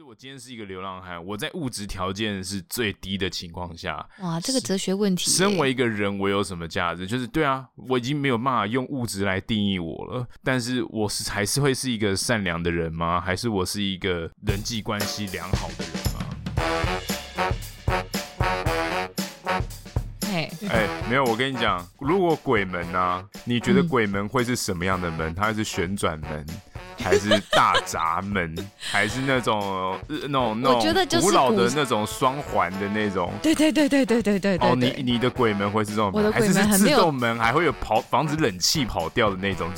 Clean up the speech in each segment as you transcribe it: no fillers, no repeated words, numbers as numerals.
我今天是一个流浪汉，我在物质条件是最低的情况下， 哇，这个哲学问题。 身为一个人，我有什么价值？就是对啊，我已经没有办法用物质来定义我了。但是我还是会是一个善良的人吗？还是我是一个人际关系良好的人吗？没有，我跟你讲，如果鬼门啊，你觉得鬼门会是什么样的门？它是旋转门，还是大闸门，还是那种我觉得就是古老的那种双环的那种？ 对。哦， 你的鬼门会是这种门？ 我的鬼门还是自动门，还会有防止冷气跑掉的那种？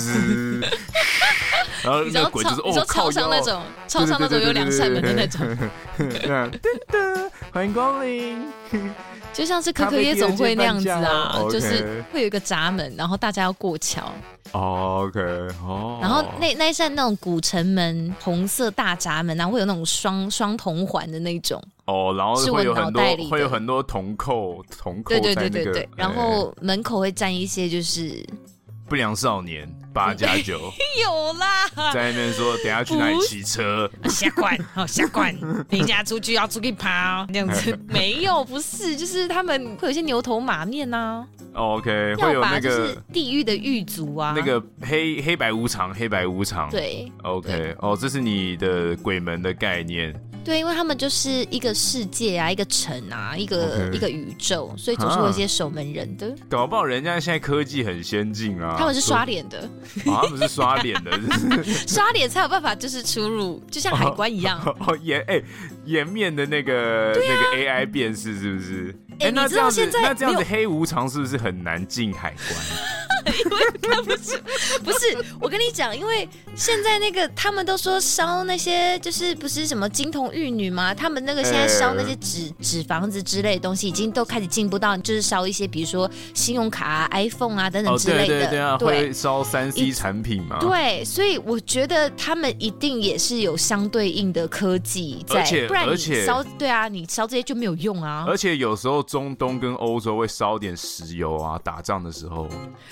然后那个鬼就是你说超商那种，超商那种有2扇门的那种。 欢迎光临。 就像是可可夜总会那样子啊，就是会有一个闸门，然后大家要过桥。 OK， 然后那一扇那种古城门，红色大闸门，然后会有那种双铜环的那种。 然后会有很多铜扣在那个。对， 然后门口会站一些就是不良少年8+9， 有啦， 在那边说等一下去哪里骑车， 下关，你家出去要出去跑这样子，没有，不是，就是他们会有一些牛头马面啊。 OK， 会有那个就是地狱的狱卒啊， 那个黑白无常， 对 ，OK， 这是你的鬼门的概念。 对，因为他们就是一个世界啊，一个城啊，一个宇宙，所以总是会有一些守门人的。 搞不好人家现在科技很先进啊， 他们是刷脸的， 他们是刷脸的， 刷脸才有办法就是出入，就像海关一样。 颜面的那个 AI 辨识是不是？ 你知道现在那这样子黑无常是不是很难进海关？ 因为他不是，我跟你讲，因为现在那个他们都说烧那些就是不是什么金童玉女吗？他们那个现在烧那些纸房子之类的东西，已经都开始进步到就是烧一些比如说信用卡啊、iPhone 啊等等之类的。 对啊，会烧3C 产品嘛？ 对，所以我觉得他们一定也是有相对应的科技在，不然你烧你烧这些就没有用啊。 而且有时候中东跟欧洲会烧点石油啊，打仗的时候。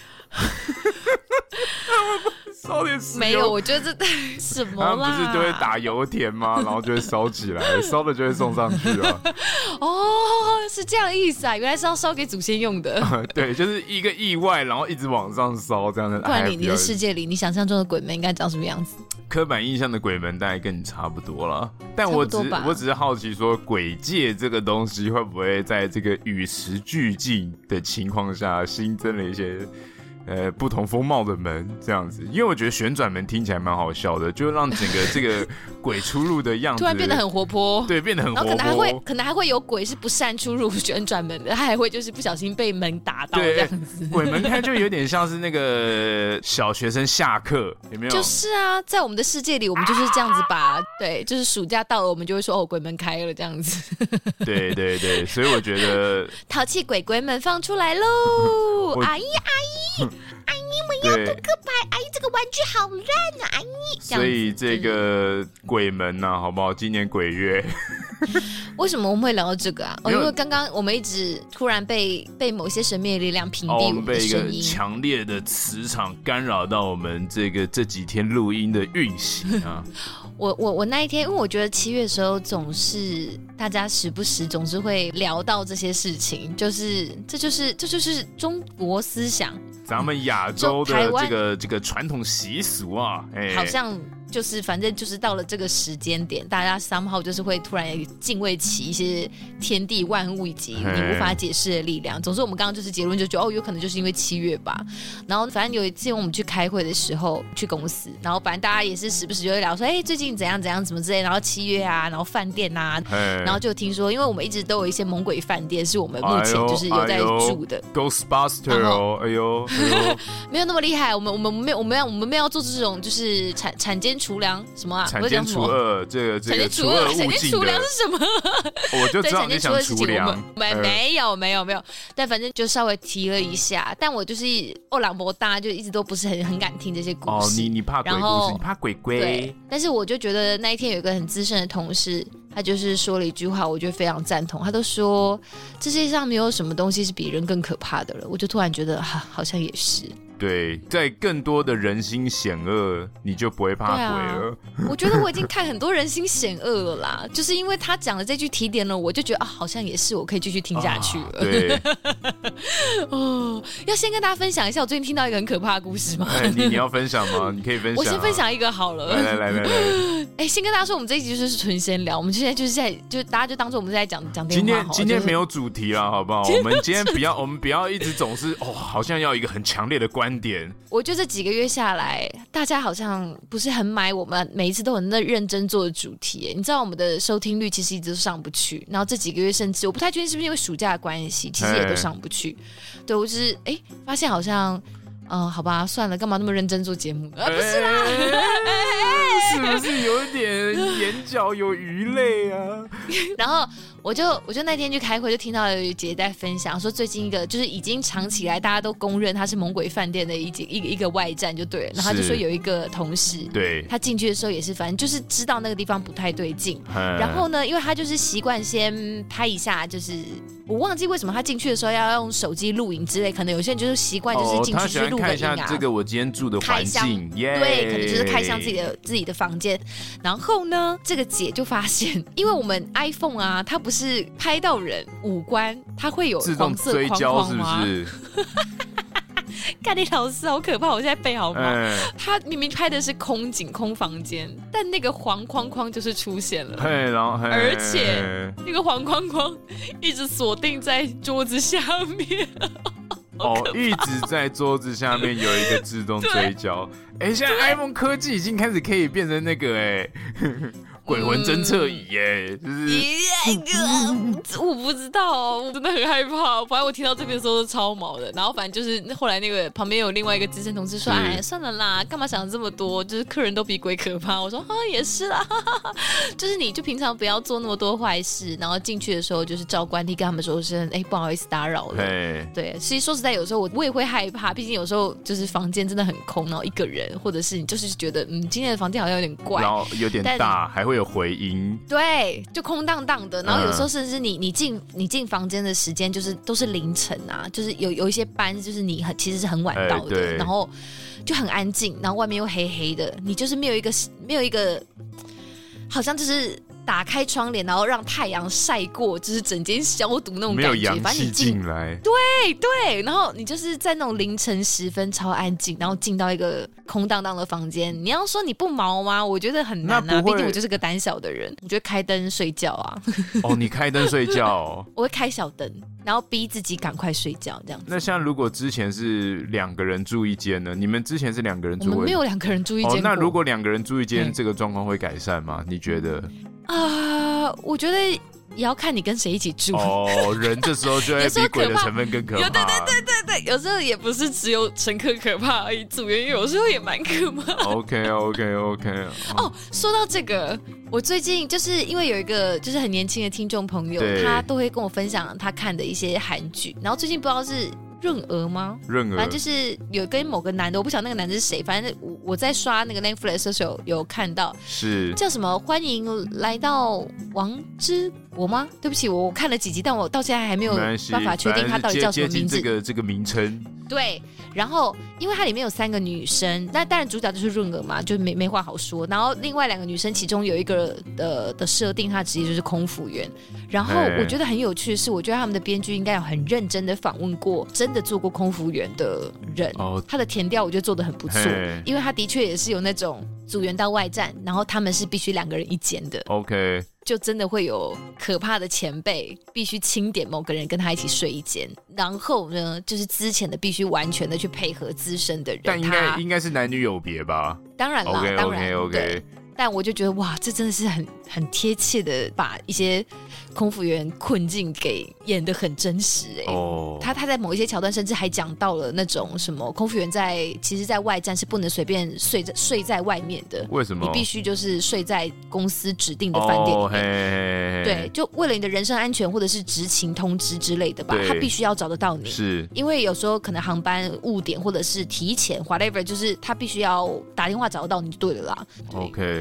烧点石油没有，我觉得这什么啦？ 他们不是都会打油田吗？然后就会烧起来，烧了就会送上去啊。 是这样的意思啊！原来是要烧给祖先用的。 对，就是一个意外，然后一直往上烧这样的。 不然你的世界里，你想象中的鬼门应该长什么样子？ 刻板印象的鬼门大概跟你差不多了，但我只是好奇说，鬼界这个东西会不会在这个与时俱进的情况下新增了一些不同风貌的门这样子？因为我觉得旋转门听起来蛮好笑的，就让整个这个鬼出入的样子突然变得很活泼， 对，变得很活泼， 然后可能还会有鬼是不善出入旋转门的，他还会就是不小心被门打到这样子。 鬼门看就有点像是那个小学生下课，有没有？ 就是啊，在我们的世界里，我们就是这样子吧。对，就是暑假到了，我们就会说鬼门开了这样子。 对，所以我觉得淘气鬼们放出来喽！阿姨，阿姨们要扑克牌，阿姨这个玩具好烂啊，阿姨。 所以这个鬼门啊，好不好？今年鬼月。 为什么我们会聊到这个啊？因为刚刚我们一直突然被某些神秘的力量屏蔽我们的声音， 被一个强烈的磁场干扰到我们这几天录音的运行啊。 我那一天，因为我觉得7月的时候总是大家时不时总是会聊到这些事情，这就是中国思想， 咱们亚洲的这个传统习俗啊， 好像就是反正就是到了这个时间点，大家 somehow 就是会突然敬畏起一些天地万物以及你无法解释的力量。总之我们刚刚就是结论就觉得有可能就是因为7月吧。然后反正有一次我们去开会的时候去公司，然后反正大家也是时不时就会聊说最近怎样怎么之类，然后7月啊，然后饭店啊，然后就听说因为我们一直都有一些猛鬼饭店是我们目前就是有在住的 Ghostbuster 哦，哎呦没有那么厉害，我们没有要做这种就是产奸除良什么啊？ 产奸除恶，这个产奸除良是什么？ 我就知道你想除良， 没有，但反正就稍微提了一下。但我就是朗博大，就一直都不是很敢听这些故事。 你怕鬼故事，你怕鬼鬼。 对，但是我就觉得那一天有一个很资深的同事，他就是说了一句话，我觉得非常赞同。他都说这世界上没有什么东西是比人更可怕的了。我就突然觉得好像也是。 对，在更多的人心险恶，你就不会怕鬼了。 我觉得我已经看很多人心险恶了啦，就是因为他讲的这句提点了我，就觉得好像也是，我可以继续听下去了。 对， 要先跟大家分享一下，我最近听到一个很可怕的故事吗？ 你要分享吗？你可以分享。 我先分享一个好了。 来， 先跟大家说，我们这一集就是纯闲聊，我们现在就大家就当做我们在讲电话好了。 今天没有主题啦，好不好？我们今天不要一直总是好像要一个很强烈的观点。 我觉得这几个月下来，大家好像不是很买我们每一次都很认真做的主题。你知道我们的收听率其实一直都上不去，然后这几个月甚至我不太确定是不是因为暑假的关系，其实也都上不去。对，我就是发现好像。好吧，算了，干嘛那么认真做节目？不是啦， 是不是有点眼角有余泪啊？ 然后我就那天去开会，就听到有姐在分享说，最近一个就是已经长期来大家都公认他是猛鬼饭店的一个外站就对了。然后他就说有一个同事， 对， 他进去的时候也是，反正就是知道那个地方不太对劲。然后呢，因为他就是习惯先拍一下，就是我忘记为什么他进去的时候要用手机录影之类，可能有些人就是习惯就是进去就是录个影啊， 这个我今天住的环境， 对，可能就是开箱自己的房间。然后呢，这个姐就发现，因为我们 iPhone 啊，它不是拍到人五官，它会有黄色框框吗？是不是？干你老师好可怕！我现在背好吗？他明明拍的是空景空房间，但那个黄框框就是出现了，而且那个黄框框一直锁定在桌子下面。 一直在桌子下面有一个自动追焦。现在 iPhone 科技已经开始可以变成那个鬼魂侦测仪就是我不知道，我真的很害怕。反正我听到这边的时候都超毛的。然后反正就是后来那个旁边有另外一个资深同事说：“哎，算了啦，干嘛想这么多？就是客人都比鬼可怕。”我说：“也是啦，就是你就平常不要做那么多坏事，然后进去的时候就是照惯例跟他们说声不好意思打扰了。”对，其实说实在，有时候我也会害怕，毕竟有时候就是房间真的很空，然后一个人，或者是你就是觉得今天的房间好像有点怪， 然后有点大，还会有回音， 对，就空荡荡的。然后有时候甚至你进房间的时间就是都是凌晨啊，就是有一些班就是你其实是很晚到的，然后就很安静，然后外面又黑黑的，你就是没有一个好像就是打开窗帘，然后让太阳晒过，就是整间消毒那种感觉， 没有阳气进来。 对，然后你就是在那种凌晨10分超安静，然后进到一个空荡荡的房间，你要说你不毛吗？我觉得很难啊，毕竟我就是个胆小的人，我就会开灯睡觉啊。 你开灯睡觉我会开小灯，然后逼自己赶快睡觉这样子。 那像如果之前是2个人住一间呢？你们之前是2个人住？ 我们没有2个人住一间。 那如果2个人住一间，这个状况会改善吗？你觉得？ 我觉得也要看你跟谁一起住。 人这时候就会比鬼的成分更可怕。 对，有时候也不是只有乘客可怕而已，组员有时候也蛮可怕。 OK。 说到这个，我最近就是因为有一个就是很年轻的听众朋友，他都会跟我分享他看的一些韩剧，然后最近不知道是润娥吗？ 润娥， 反正就是有跟某个男的，我不晓得那个男的是谁，反正我在刷那个 Netflix 的时候有看到， 是叫什么欢迎来到王之国吗？对不起，我看了几集，但我到现在还没有办法确定他到底叫什么名字。 这个名称。 对，然后因为它里面有3个女生，那当然主角就是润娥嘛，就没话好说。然后另外2个女生，其中有一个的设定，她职业就是空服员。然后我觉得很有趣的是，我觉得他们的编剧应该有很认真的访问过真的做过空服员的人，他的填调我觉得做得很不错，因为他的确也是有那种组员到外站，然后他们是必须2个人一间的。 OK。 就真的会有可怕的前辈必须钦点某个人跟他一起睡一间，然后呢，就是之前的必须完全的去配合资深的人， 但应该是男女有别吧？ 当然啦，当然 OK。 但我就觉得哇，这真的是很贴切的把一些空服员困境给演得很真实他在某一些桥段甚至还讲到了那种什么空服员其实在外站是不能随便睡在外面的。 为什么？ 你必须就是睡在公司指定的饭店里面。对，就为了你的人身安全或者是执勤通知之类的吧，他必须要找得到你。 是因为有时候可能航班误点或者是提前 whatever， 就是他必须要打电话找得到你就对了啦。 OK。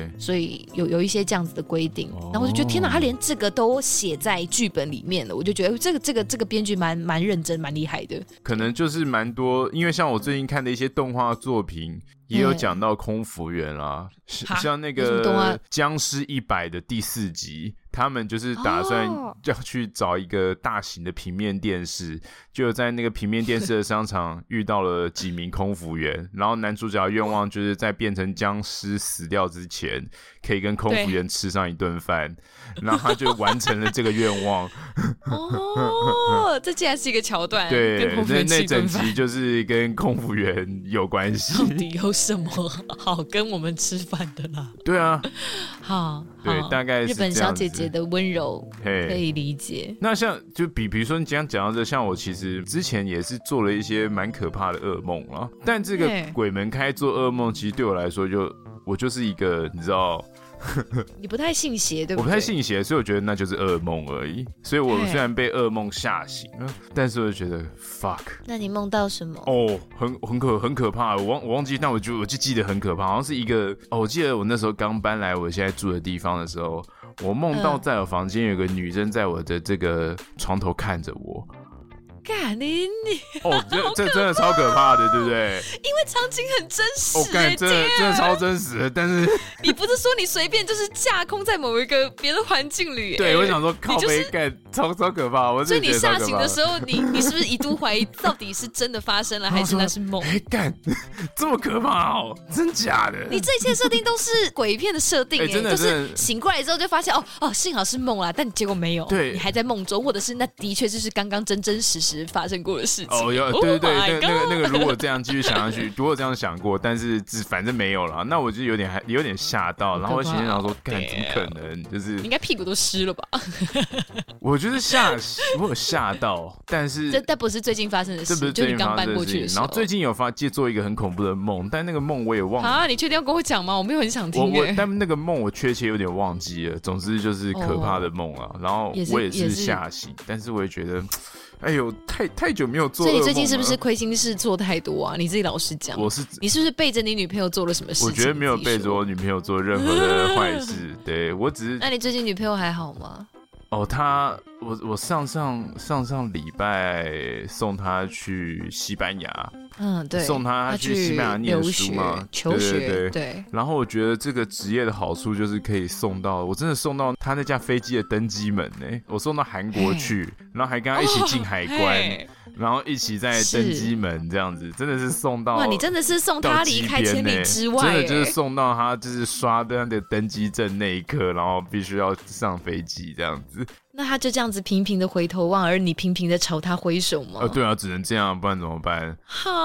对， 所以有一些这样子的规定，然后我就觉得天哪，他连这个都写在剧本里面了，我就觉得这个编剧蛮认真蛮厉害的。 可能就是蛮多，因为像我最近看的一些动画作品也有讲到空服员啦，像那个僵尸100的第4集，他们就是打算要去找一个大型的平面电视，就在那个平面电视的商场遇到了几名空服员，然后男主角的愿望就是在变成僵尸死掉之前可以跟空服员吃上一顿饭，然后他就完成了这个愿望。 哦，这竟然是一个桥段。 对，那整集就是跟空服员有关系。 到底有什么好跟我们吃饭的啦？ 对啊， 好， 对，大概是日本小姐姐的温柔可以理解。 那像就比如说你今天讲到这，像我其实之前也是做了一些蛮可怕的噩梦啦，但这个鬼门开做噩梦，其实对我来说我就是一个你知道。 你不太信邪，对不对？ 我不太信邪，所以我觉得那就是噩梦而已。所以我虽然被噩梦吓醒了，但是我就觉得 fuck。 那你梦到什么？ 哦，很可怕。我忘记，但我就记得很可怕，好像是一个我记得我那时候刚搬来我现在住的地方的时候，我梦到在我房间有个女生在我的这个床头看着我。 干你哦，这真的超可怕的，对不对？ 因为场景很真实， 干真的超真实的，但是你不是说你随便就是架空在某一个别的环境里？ 对，我想说靠北干超可怕， 所以你吓醒的时候，你是不是一度怀疑到底是真的发生了，还是那是梦？ 干这么可怕哦，真假的？ 你这一切设定都是鬼片的设定， 真的就是醒过来之后就发现幸好是梦啦，但结果没有， 对， 你还在梦中，或者是那的确就是刚刚真实发生过的事情。 对，那个如果这样继续想下去，如果这样想过，但是反正没有了，那我就有点吓到，然后我心里想说，干怎么可能？就是你应该屁股都湿了吧？ 我觉得我有吓到，但是这不是最近发生的事， 这不是最近发生的事， 就你刚搬过去的时候。 然后最近有做一个很恐怖的梦，但那个梦我也忘了啊！你确定要跟我讲吗？我没有很想听。 但那个梦我确切有点忘记了。总之就是可怕的梦啊，然后我也是吓醒，但是我也觉得。哎呦，太久没有做噩梦了。所以你最近是不是亏心事做太多啊？你自己老实讲。你是不是背着你女朋友做了什么事情？ 我觉得没有背着我女朋友做任何的坏事。对，我只是。 那你最近女朋友还好吗？ 我上礼拜送她去西班牙。 对， 送她去西班牙念书嘛， 求学， 对。然后我觉得这个职业的好处就是可以我真的送到他那架飞机的登机门呢。我送到韩国去，然后还跟他一起进海关，然后一起在登机门这样子，真的是送到。 哇，你真的是送他离开千里之外， 真的就是送到他就是刷他的登机证那一刻，然后必须要上飞机这样子。 那他就这样子频频的回头望，而你频频的朝他挥手吗？ 对啊，只能这样，不然怎么办？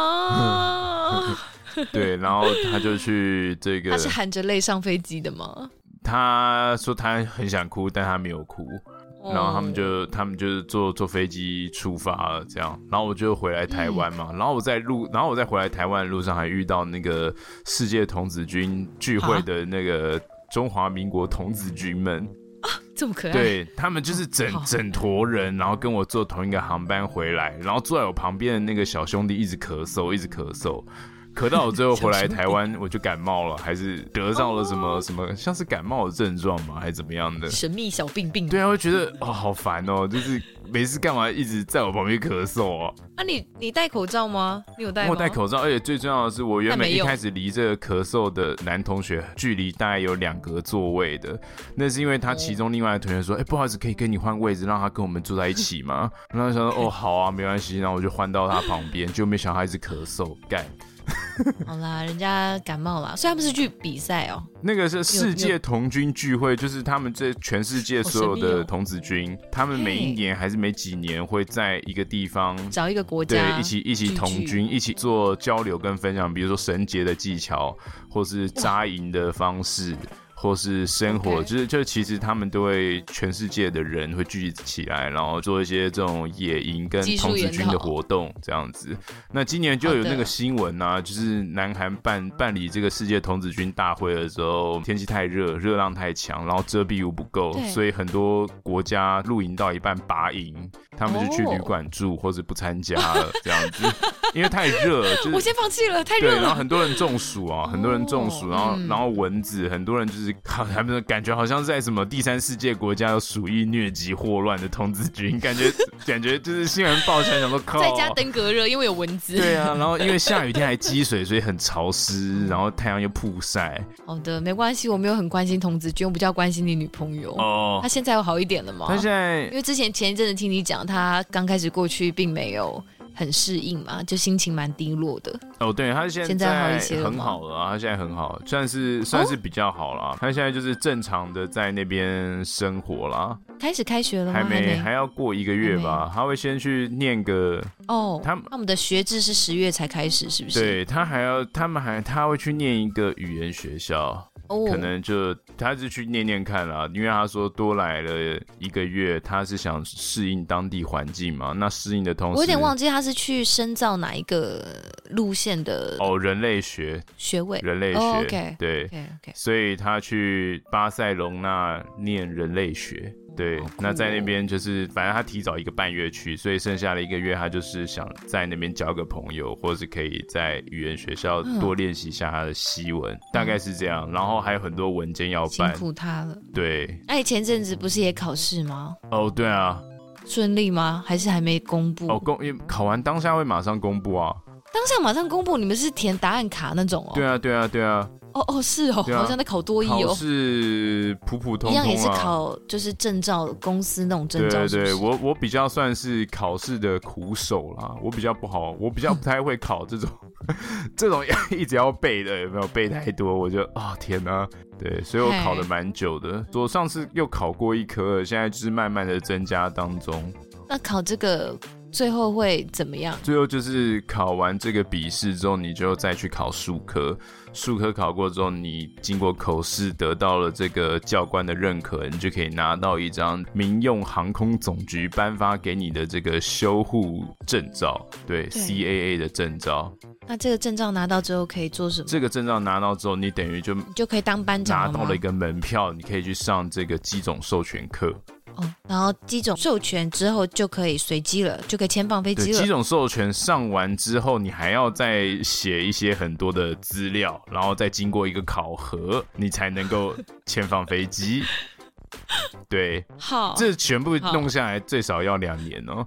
对，然后他就去这个。 他是含着泪上飞机的吗？ 他说他很想哭，但他没有哭。然后他们就是坐飞机出发了，这样。然后我就回来台湾嘛。然后我在回来台湾的路上还遇到那个世界童子军聚会的那个中华民国童子军们。 这么可爱。 对，他们就是整坨人，然后跟我坐同一个航班回来，然后坐在我旁边的那个小兄弟一直咳嗽，咳到我最后回来台湾，我就感冒了，还是得到了什么像是感冒的症状吗？还是怎么样的神秘小病？ 对啊，会觉得好烦哦，就是没事干嘛一直在我旁边咳嗽啊？ 你戴口罩吗？你有戴吗？ 我戴口罩，而且最重要的是，我原本一开始离这个咳嗽的男同学距离大概有2格座位的，那是因为他其中另外的同学说，不好意思，可以跟你换位置，让他跟我们坐在一起吗？然后想说好啊，没关系，然后我就换到他旁边，就没想到他一直咳嗽，干。 好啦，人家感冒啦，所以他们是去比赛哦。 那个是世界童军聚会，就是他们这全世界所有的童子军，他们每一年还是每几年会在一个地方找一个国家， 对，一起童军，一起做交流跟分享，比如说绳结的技巧，或是扎营的方式。或是生活，就其实他们都会全世界的人会聚集起来，然后做一些这种野营跟童子军的活动这样子。那今年就有那个新闻啊，就是南韩办理这个世界童子军大会的时候，天气太热，热浪太强，然后遮蔽物不够，所以很多国家露营到一半拔营， 他们就去旅馆住或者不参加了这样子，因为太热了，就是我先放弃了，太热了。 对，然后很多人中暑啊，很多人中暑，然后蚊子，很多人就是他们感觉好像在什么第三世界国家有鼠疫疟疾霍乱的童子军，感觉就是新闻报起来想说靠， 在家登革热，因为有蚊子。 对啊，然后因为下雨天还积水，所以很潮湿，然后太阳又曝晒。 好的，没关系，我没有很关心童子军，我比较关心你女朋友。他现在有好一点了吗？ 他现在因为之前一阵子听你讲，他刚开始过去并没有很适应嘛，就心情蛮低落的。 对，他现在好一些了很好了啊，他现在很好，算是比较好了。他现在就是正常的在那边生活啦。 开始开学了吗？ 还要过1个月吧。他会先去念个他们的学制是10月才开始，是不是？ 对，他会去念一个语言学校。可能就他是去念念看啦，因为他说多来了1个月，他是想适应当地环境嘛。那适应的同时， 我有点忘记他是去深造哪一个路线的人类学学位， 人类学 okay. 对 okay. 所以他去巴塞隆纳念人类学。对，那在那边就是反正他提早1个半月去，所以剩下的1个月他就是想在那边交个朋友，或是可以在语言学校多练习一下他的西文，大概是这样。然后还有很多文件要办， 辛苦他了。 对， 你前阵子不是也考试吗？ 对啊。 顺利吗？还是还没公布？ 考完当下会马上公布啊。 当下马上公布？你们是填答案卡那种哦？ 对啊。 是哦，好像在考多益哦。 考试普普通通啊， 一样也是考就是证照公司那种证照是不是？ 对，我比较算是考试的苦手啦，我比较不太会考这种这种一直要背的，有没有背太多我就天哪，对，所以我考了蛮久的。我上次又考过1科，现在就是慢慢的增加当中。 那考这个最后会怎么样？ 最后就是考完这个笔试之后，你就再去考术科。术科考过之后，你经过口试得到了这个教官的认可，你就可以拿到一张民用航空总局颁发给你的这个修护证照，对 CAA 的证照。 那这个证照拿到之后可以做什么？ 这个证照拿到之后，你等于就可以当班长了吗？ 拿到了一个门票，你可以去上这个机种授权课。 然后机种授权之后就可以随机了，就可以签放飞机了。 机种授权上完之后，你还要再写一些很多的资料，然后再经过一个考核，你才能够签放飞机。对， 好， 这全部弄下来最少要2年哦。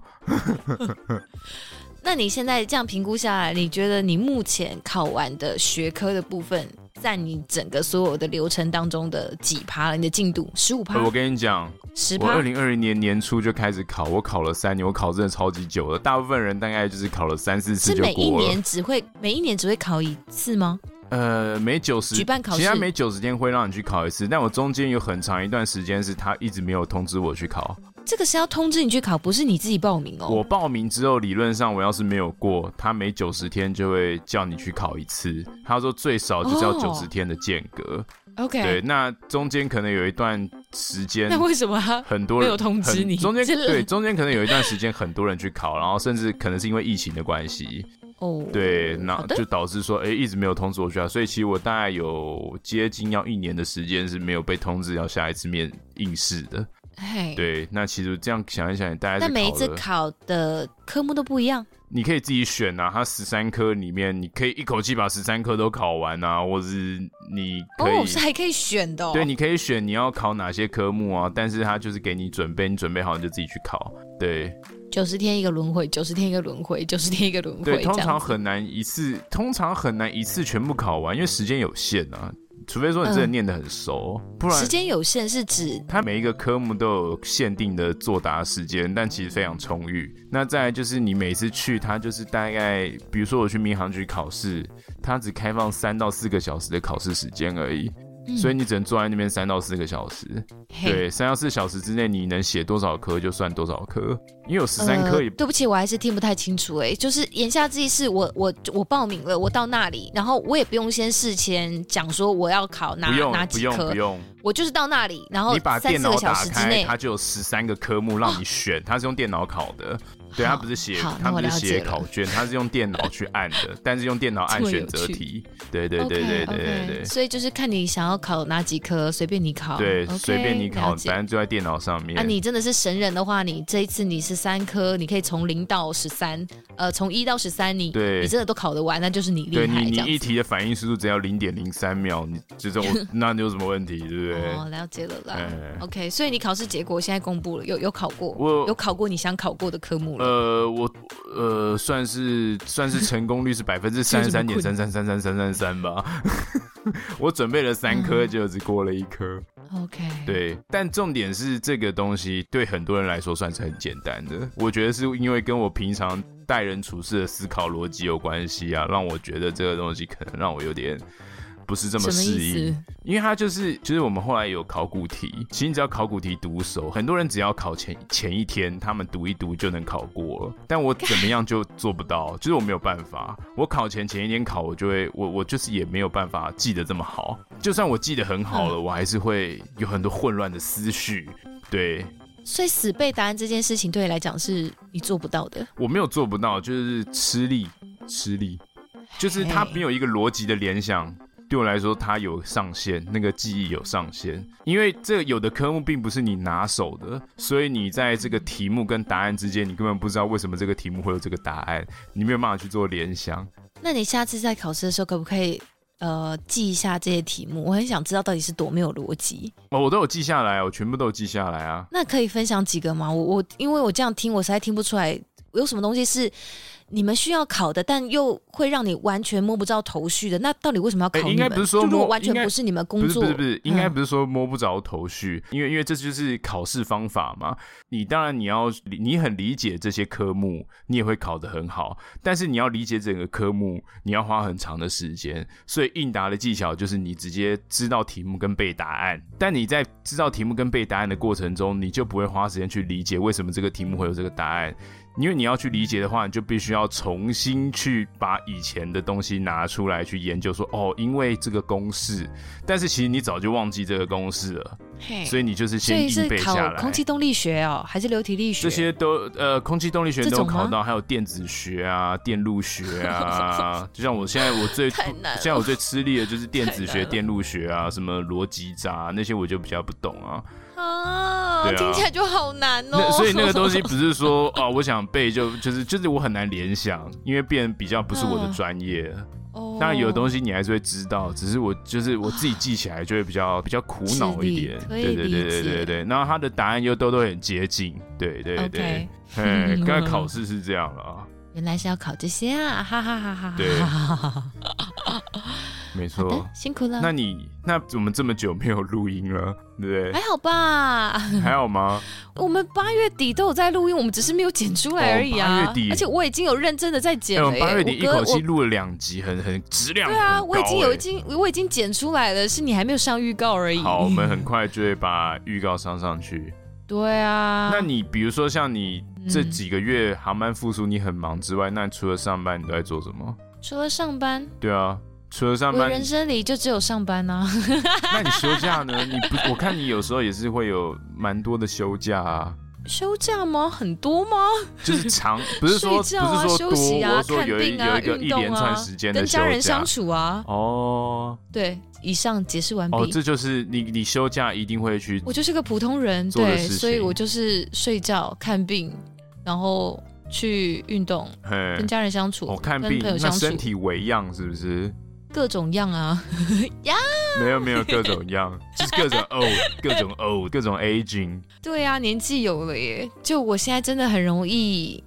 那你现在这样评估下来，你觉得你目前考完的学科的部分，在你整个所有的流程当中的几趴了？你的进度15%？我跟你讲 ，10%。 我2020年年初就开始考，我考了3年，我考真的超级久了。大部分人大概就是考了3-4次就过了。是每一年只会考1次吗？ 每90 举办考试， 其实每90天会让你去考1次，但我中间有很长一段时间是他一直没有通知我去考。 这个是要通知你去考，不是你自己报名哦。 我报名之后，理论上我要是没有过，他每90天就会叫你去考1次。他说最少就是要90天的间隔。 OK， 对，那中间可能有一段时间， 那为什么很多人没有通知你？ 中间可能有一段时间很多人去考，然后甚至可能是因为疫情的关系。对，那就导致说，一直没有通知我去考，所以其实我大概有接近要1年的时间是没有被通知要下一次应试的。对，那其实这样想一想，大概是但每一次考的科目都不一样。 你可以自己选啊，它13科里面，你可以一口气把13科都考完啊，或是你可以是还可以选的。 对，你可以选你要考哪些科目啊，但是它就是给你准备，你准备好你就自己去考。对 ，90天一个轮回，90天一个轮回，90天一个轮回。 对，通常很难一次全部考完，因为时间有限啊。除非说你真的念得很熟，不然时间有限是指它每一个科目都有限定的作答时间，但其实非常充裕。那再来就是你每次去，它就是大概，比如说我去民航局考试，它只开放3到4个小时的考试时间而已。所以你只能坐在那边3到4个小时。对，3到4小时之内你能写多少科就算多少科，因为有13科也。 对不起，我还是听不太清楚。就是言下之意是我报名了，我到那里，然后我也不用先事前讲说我要考哪几科， 我就是到那里，然后你把电脑打开，它就有13个科目让你选，它是用电脑考的。对，他不是写考卷，他是用电脑去按的，但是用电脑按选择题。对对对对对对对。 所以就是看你想要考哪几科，随便你考。 对，随便你考，反正就在电脑上面。 你真的是神人的话，你这一次你13科，你可以从0到13，从1到13，你真的都考得完，那就是你厉害。 对你一题的反应速度只要0.03秒，你这种那你有什么问题，对不对？ 哦，了解了啦。OK， 所以你考试结果现在公布了，有考过，有考过你想考过的科目了。 我算是成功率是33.3333333吧。我准备了3科，就只过了1科。 OK， 对，但重点是这个东西对很多人来说算是很简单的。我觉得是因为跟我平常待人处事的思考逻辑有关系啊，让我觉得这个东西可能让我有点不是这么适应，因为它就是我们后来有考古题，其实你只要考古题读熟，很多人只要考前一天，他们读一读就能考过了。但我怎么样就做不到，就是我没有办法。我考前一天考，我就是也没有办法记得这么好。就算我记得很好了，我还是会有很多混乱的思绪。对。 所以死背答案这件事情对你来讲是你做不到的。 我没有做不到，就是吃力，就是它没有一个逻辑的联想。对我来说，它有上限，那个记忆有上限，因为这有的科目并不是你拿手的，所以你在这个题目跟答案之间，你根本不知道为什么这个题目会有这个答案，你没有办法去做联想。 那你下次在考试的时候，可不可以记一下这些题目？我很想知道到底是多没有逻辑。 我都有记下来，我全部都有记下来啊。 那可以分享几个吗？因为我这样听，我实在听不出来有什么东西是你们需要考的，但又会让你完全摸不着头绪的。那到底为什么要考你们？ 应该不是说如果完全不是你们工作， 不是，应该不是说摸不着头绪，因为这就是考试方法嘛。当然你很理解这些科目，你也会考得很好，但是你要理解整个科目，你要花很长的时间。所以应答的技巧就是你直接知道题目跟背答案，但你在知道题目跟背答案的过程中，你就不会花时间去理解为什么这个题目会有这个答案。因为你要去理解的话，你就必须要重新去把以前的东西拿出来去研究说，因为这个公式，但是其实你早就忘记这个公式了，所以你就是先硬背下来。 所以是考空气动力学哦，还是流体力学？ 这些都空气动力学都有考到，还有电子学啊、电路学啊。就像现在我最吃力的就是电子学、电路学啊，什么逻辑闸那些我就比较不懂啊。 听起来就好难哦。 所以那个东西不是说我想背就是我很难联想，因为变比较不是我的专业。当然有的东西你还是会知道，只是我自己记起来就会比较苦恼一点。对。然后它的答案又都很接近。对。刚才考试是这样了啊。 原来是要考这些啊！哈哈哈哈。 对。没错， 辛苦了。 那我们这么久没有录音了，对不对？ 还好吧？ 还好吗？ 我们8月底都有在录音，我们只是没有剪出来而已啊。 8月底， 而且我已经有认真的在剪了耶。 8月底一口气录了2集，很质量很高。对啊，我已经剪出来了，是你还没有上预告而已。 好，我们很快就会把预告上去。 对啊。 那你比如说像你这几个月航班复苏，你很忙之外，那除了上班，你都在做什么？ 除了上班？ 对啊。除了上班， 我人生里就只有上班啊。 那你休假呢？我看你有时候也是会有蛮多的休假啊。 休假吗？很多吗？ 就是不是说休息啊， 多，看病啊，有一连串时间的跟家人相处啊。对，以上解释完毕。 这就是你休假一定会去。 我就是个普通人，对，所以我就是睡觉、看病，然后去运动，跟家人相处， 看病，跟朋友相处，那身体为样是不是？ 各种样啊，样没有各种样，就是各种各种 aging。 对啊，年纪有了耶。就我现在真的很容易，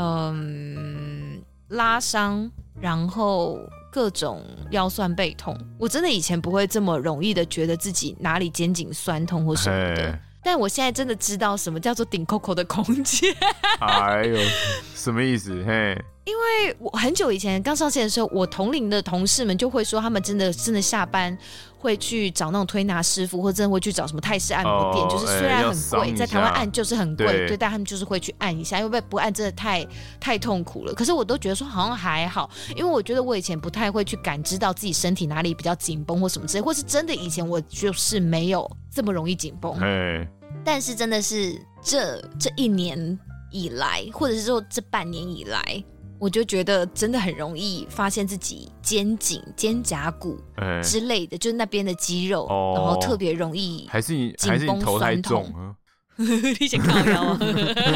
拉伤，然后各种腰酸背痛。我真的以前不会这么容易的觉得自己哪里肩颈酸痛或什么的。但我现在真的知道什么叫做顶 Coco 的空间。 哎呦，什么意思？嘿。 因为我很久以前刚上线的时候，我同龄的同事们就会说，他们真的下班会去找那种推拿师傅，或者真的会去找什么泰式按摩店，就是虽然很贵，在台湾按就是很贵，对，但他们就是会去按一下，因为不按真的太痛苦了。可是我都觉得说好像还好，因为我觉得我以前不太会去感知到自己身体哪里比较紧绷或什么之类，或是真的以前我就是没有这么容易紧绷。但是真的是这1年以来，或者是说这半年以来，我就觉得真的很容易发现自己肩颈、肩胛骨之类的，就是那边的肌肉，然后特别容易还是你头太重啊？ 你先靠腰啊！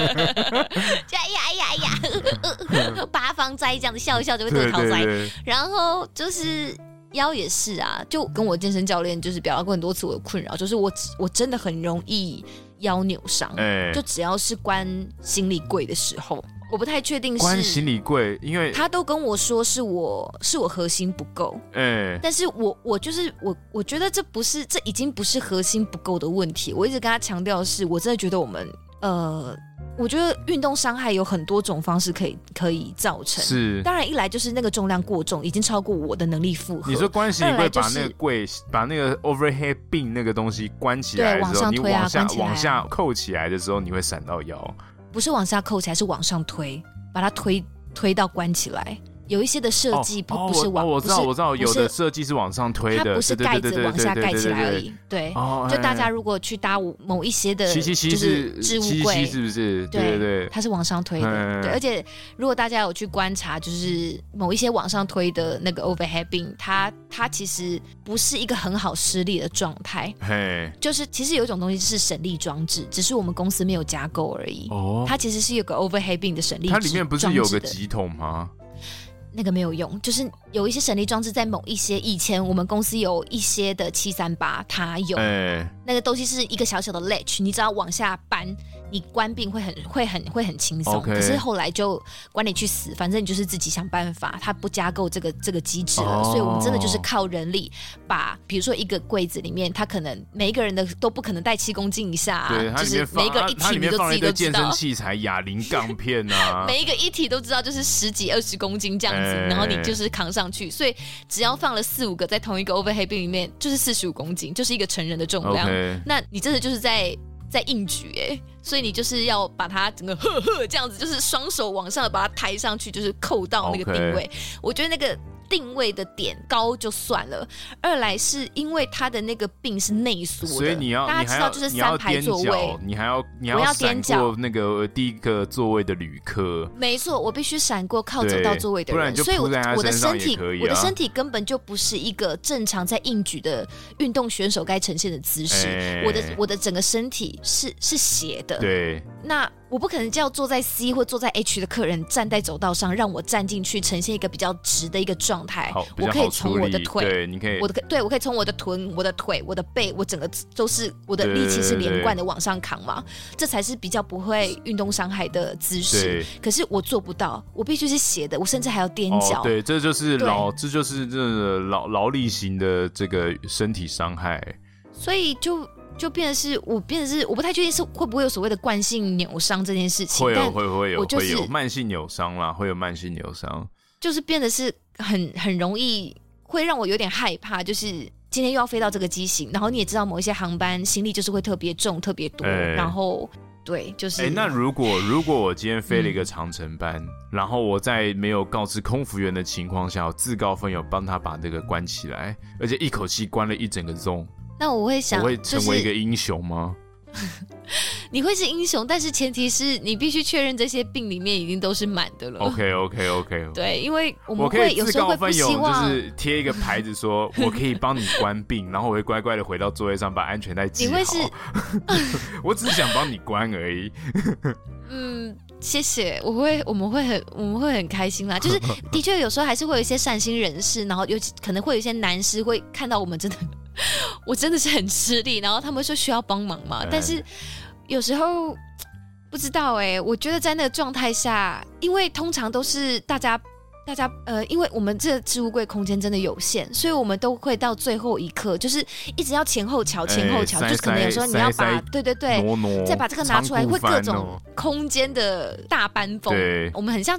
呀，八方斋这样子笑一笑就会得桃斋。然后就是腰也是啊，就跟我健身教练就是表达过很多次我的困扰，就是我真的很容易腰扭伤，就只要是关行李柜的时候。我不太确定是关行李柜，因为他都跟我说是我核心不够，但是我就是我觉得这已经不是核心不够的问题。我一直跟他强调的是，我真的觉得我们我觉得运动伤害有很多种方式可以造成。 是， 当然一来就是那个重量过重，已经超过我的能力负荷。 你说关行李柜把那个柜把那个 overhead bin 那个东西关起来的时候，你往下扣起来的时候，你会闪到腰。 不是往下扣起来，是往上推，把它推到关起来。有一些的设计不是往， 我知道，有的设计是往上推的， 它不是盖子往下盖起来而已。对，就大家如果去搭某一些的，就是置物柜， 是不是？ 对，它是往上推的。对，而且如果大家有去观察，就是某一些往上推的那个 overhead bin， 它其实不是一个很好施力的状态。就是其实有一种东西是省力装置，只是我们公司没有加购而已。它其实是有个 overhead bin 的省力装置的。 它里面不是有个急筒吗？ 那个没有用，就是有一些省力装置在某一些以前我们公司有一些的738它有，那个东西是一个小小的 latch， 你只要往下搬，你关闭会很轻松。可是后来就管你去死，反正你就是自己想办法，它不加购这个机制了，所以我们真的就是靠人力把，比如说一个柜子里面，它可能每一个人的都不可能带7公斤以下，就是每一个一体你都自己都知道， 健身器材、哑铃杠片啊， 每一个一体都知道就是10几20公斤这样子，然后你就是扛上去，所以只要放了4-5个在同一个 overhead bin 里面，就是45公斤，就是一个成人的重量。那你真的就是在硬举所以你就是要把它整个这样子，就是双手往上把它抬上去，就是扣到那个定位。我觉得那个定位的点高就算了，二来是因为它的那个并是内缩的， 所以大家知道就是3排座位， 你还要闪过那个第一个座位的旅客。 没错，我必须闪过靠走到座位的人， 不然就扑在他身上也可以啊。 我的身体根本就不是一个正常在硬举的运动选手该呈现的姿势，我的整个身体是斜的。 对， 那我不可能叫坐在 C 或坐在 H 的客人站在走道上，让我站进去呈现一个比较直的一个状态。我可以从我的腿， 对，你可以， 我可以从我的臀、我的腿、我的背，我整个都是我的力气是连贯的往上扛嘛，这才是比较不会运动伤害的姿势。可是我做不到，我必须是斜的，我甚至还要踮脚。 对，这就是劳力型的这个身体伤害。 所以就变成是我不太确定是会不会有所谓的惯性扭伤这件事情。 会有慢性扭伤啦，会有慢性扭伤， 就是变得是很容易会让我有点害怕，就是今天又要飞到这个机型，然后你也知道某一些航班行李就是会特别重特别多，然后对，就是那如果我今天飞了一个长程班，然后我在没有告知空服员的情况下，我自告奋勇帮他把这个关起来，而且一口气关了一整个 zone。那我会想， 我会成为一个英雄吗？ 你会是英雄，但是前提是你必须确认这些病里面已经都是满的了。 OK。 对，因为我们会有时候会不希望， 就是贴一个牌子说我可以帮你关病，然后我会乖乖的回到座位上把安全带系好。你会是，我只是想帮你关而已。 谢谢，我们会很开心啦。就是的确有时候还是会有一些善心人士，然后可能会有一些男士会看到我们我真的是很吃力，然后他们说需要帮忙嘛，但是有时候不知道我觉得在那个状态下，因为通常都是大家因为我们这置物柜空间真的有限，所以我们都会到最后一刻，就是一直要前后瞧，就是可能有时候你要把对再把这个拿出来，会各种空间的大搬风。我们很像就是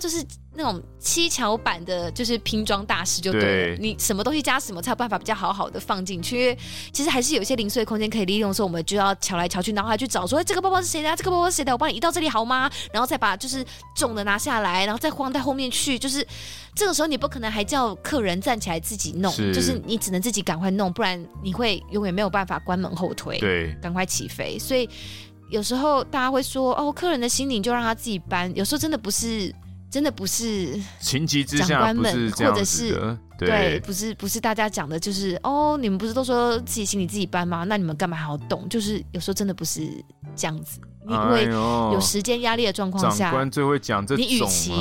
那种七巧板的，就是拼装大师就对了。你什么东西加什么才有办法比较好的放进去？因为其实还是有一些零碎空间可以利用的时候，我们就要瞧来瞧去，然后还去找说，这个包包是谁的啊？这个包包是谁的？我帮你移到这里好吗？然后再把就是重的拿下来，然后再放在后面去。就是这个时候你不可能还叫客人站起来自己弄，就是你只能自己赶快弄，不然你会永远没有办法关门后推， 对， 赶快起飞。所以有时候大家会说，哦，客人的心灵就让他自己搬，有时候真的不是情急之下不是这样子的，或者是对，不是大家讲的，就是哦，你们不是都说自己心里自己搬吗？那你们干嘛还要动？就是有时候真的不是这样子，你会有时间压力的状况下， 长官最会讲这种啊， 你与其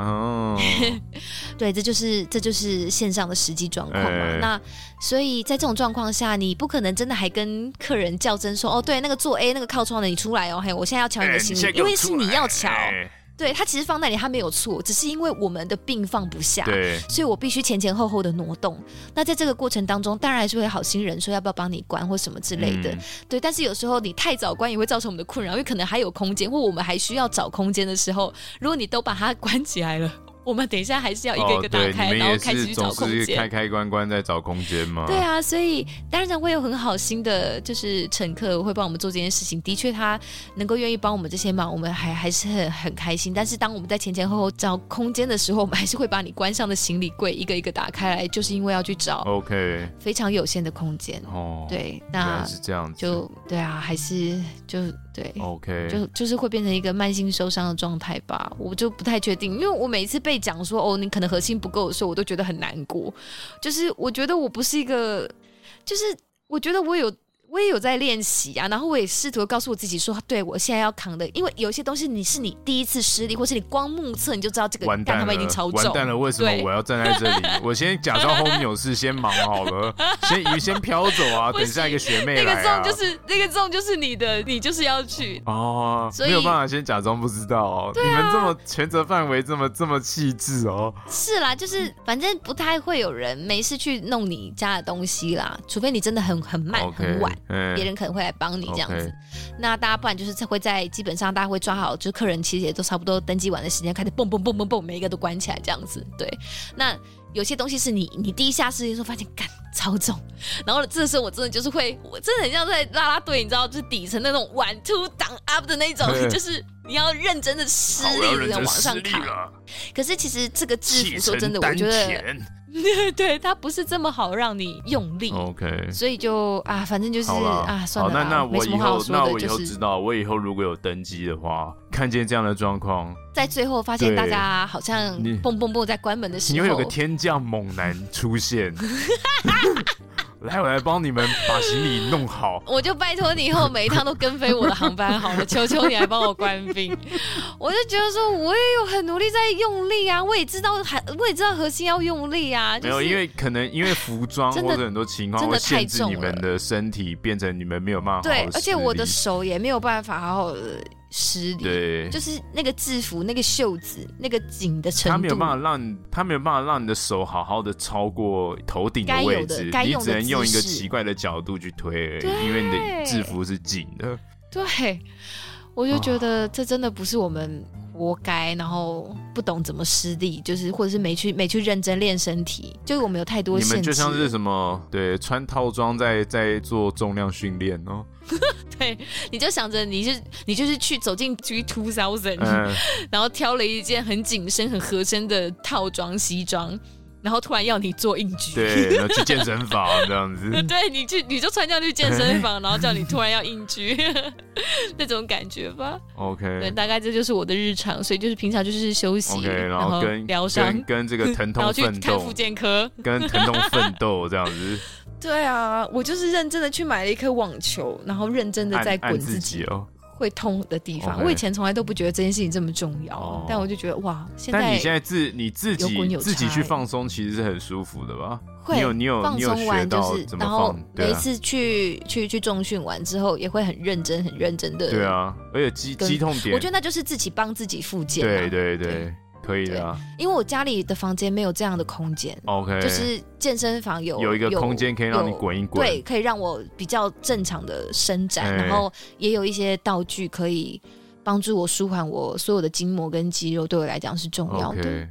对，这就是线上的实际状况嘛。那所以在这种状况下，你不可能真的还跟客人较真说，哦，对，那个做 A 那个靠窗的你出来哦，嘿，我现在要瞧你的行李，因为是你要瞧。对，他其实放那里他没有错，只是因为我们的病放不下， 对， 所以我必须前后的挪动。那在这个过程当中，当然还是会有好心人说要不要帮你关或什么之类的，对。但是有时候你太早关也会造成我们的困扰，因为可能还有空间，或我们还需要找空间的时候，如果你都把它关起来了，我们等一下还是要一个一个打开，然后开始去找空间。 总是开关在找空间吗？ 对啊，所以当然会有很好心的，就是乘客会帮我们做这件事情。的确，他能够愿意帮我们这些忙，我们还是很开心。但是当我们在前后找空间的时候，我们还是会把你关上的行李柜一个一个打开来，就是因为要去找非常有限的空间。对，那是这样子， 就对啊，还是就对 ，OK， 就是会变成一个慢性受伤的状态吧。我就不太确定，因为我每一次被讲说，哦，你可能核心不够的时候，我都觉得很难过。就是我觉得我不是一个，就是我觉得我也有在练习啊，然后我也试图告诉我自己说，对，我现在要扛的，因为有些东西是你第一次施力，或是你光目测你就知道这个干他们已经超重， 完蛋了，为什么我要站在这里？我先假装后面有事，先忙好了，先飘走啊，等下一个学妹来啊。 那个重就是你的，你就是要去哦，没有办法先假装不知道哦。你们这么权责范围这么细致哦。 是啦，就是反正不太会有人没事去弄你家的东西啦，除非你真的很慢很晚。别人可能会来帮你这样子，那大家不然就是会在基本上大家会抓好，就是客人其实也都差不多登记完的时间，开始蹦蹦蹦蹦蹦，每一个都关起来这样子。对，那有些东西是你第一下试的时候发现干超重，然后这个时候我真的就是我真的很像在啦啦队，你知道，就是底层那种 1 2 down up 的那种，就是你要认真的施力的往上扛。可是其实这个制服说真的，我觉得。对，它不是这么好让你用力 ，OK， 所以就反正就是算了好，那我以后知道，我以后如果有登机的话，看见这样的状况， 在最后发现大家好像蹦蹦蹦在关门的时候， 你会有个天降猛男出现。来，我来帮你们把行李弄好。我就拜托你以后每一趟都跟飞我的航班好了，求求你来帮我关闭。我就觉得说，我也有很努力在用力啊，我也知道核心要用力啊。就是、 没有，因为服装或者很多情况会限制你们的身体，变成你们没有办法好好施力。 对，而且我的手也没有办法好好的施力， 对， 就是那个制服、那个袖子、那个紧的程度，他没有办法让你的手好好的超过头顶的位置，你只能用一个奇怪的角度去推而已，因为你的制服是紧的。 对，我就觉得这真的不是我们活该，然后不懂怎么施力，就是或者是没去认真练身体，就是我们有太多限制。 你们就像是什么，对，穿套装在做重量训练哦。 对，你就想着你就是去走进 G2000，然后挑了一件很紧身、很合身的套装西装。然后突然要你做硬举， 对，然后去健身房这样子。 对，你就穿这样去健身房，然后叫你突然要硬举，那种感觉吧。 OK， 对，大概这就是我的日常，所以就是平常就是休息， OK， 然后疗伤， 跟这个疼痛奋斗， 然后去看复健科， 跟疼痛奋斗这样子。 对啊，我就是认真的去买了一颗网球，然然认真的在滚自己会痛的地方。我以前从来都不觉得这件事情这么重要，但我就觉得哇， 但你现在自己去放松，其实是很舒服的吧？ 会， 你有学到怎么放？ 然后每一次去重训完之后，也会很认真的。 对啊，而且肌痛点， 我觉得那就是自己帮自己复健。 对。可以的啊， 因为我家里的房间没有这样的空间 ，OK， 就是健身房有一个空间可以让你滚一滚， 对，可以让我比较正常的伸展，然后也有一些道具可以帮助我舒缓我所有的筋膜跟肌肉，对我来讲是重要的。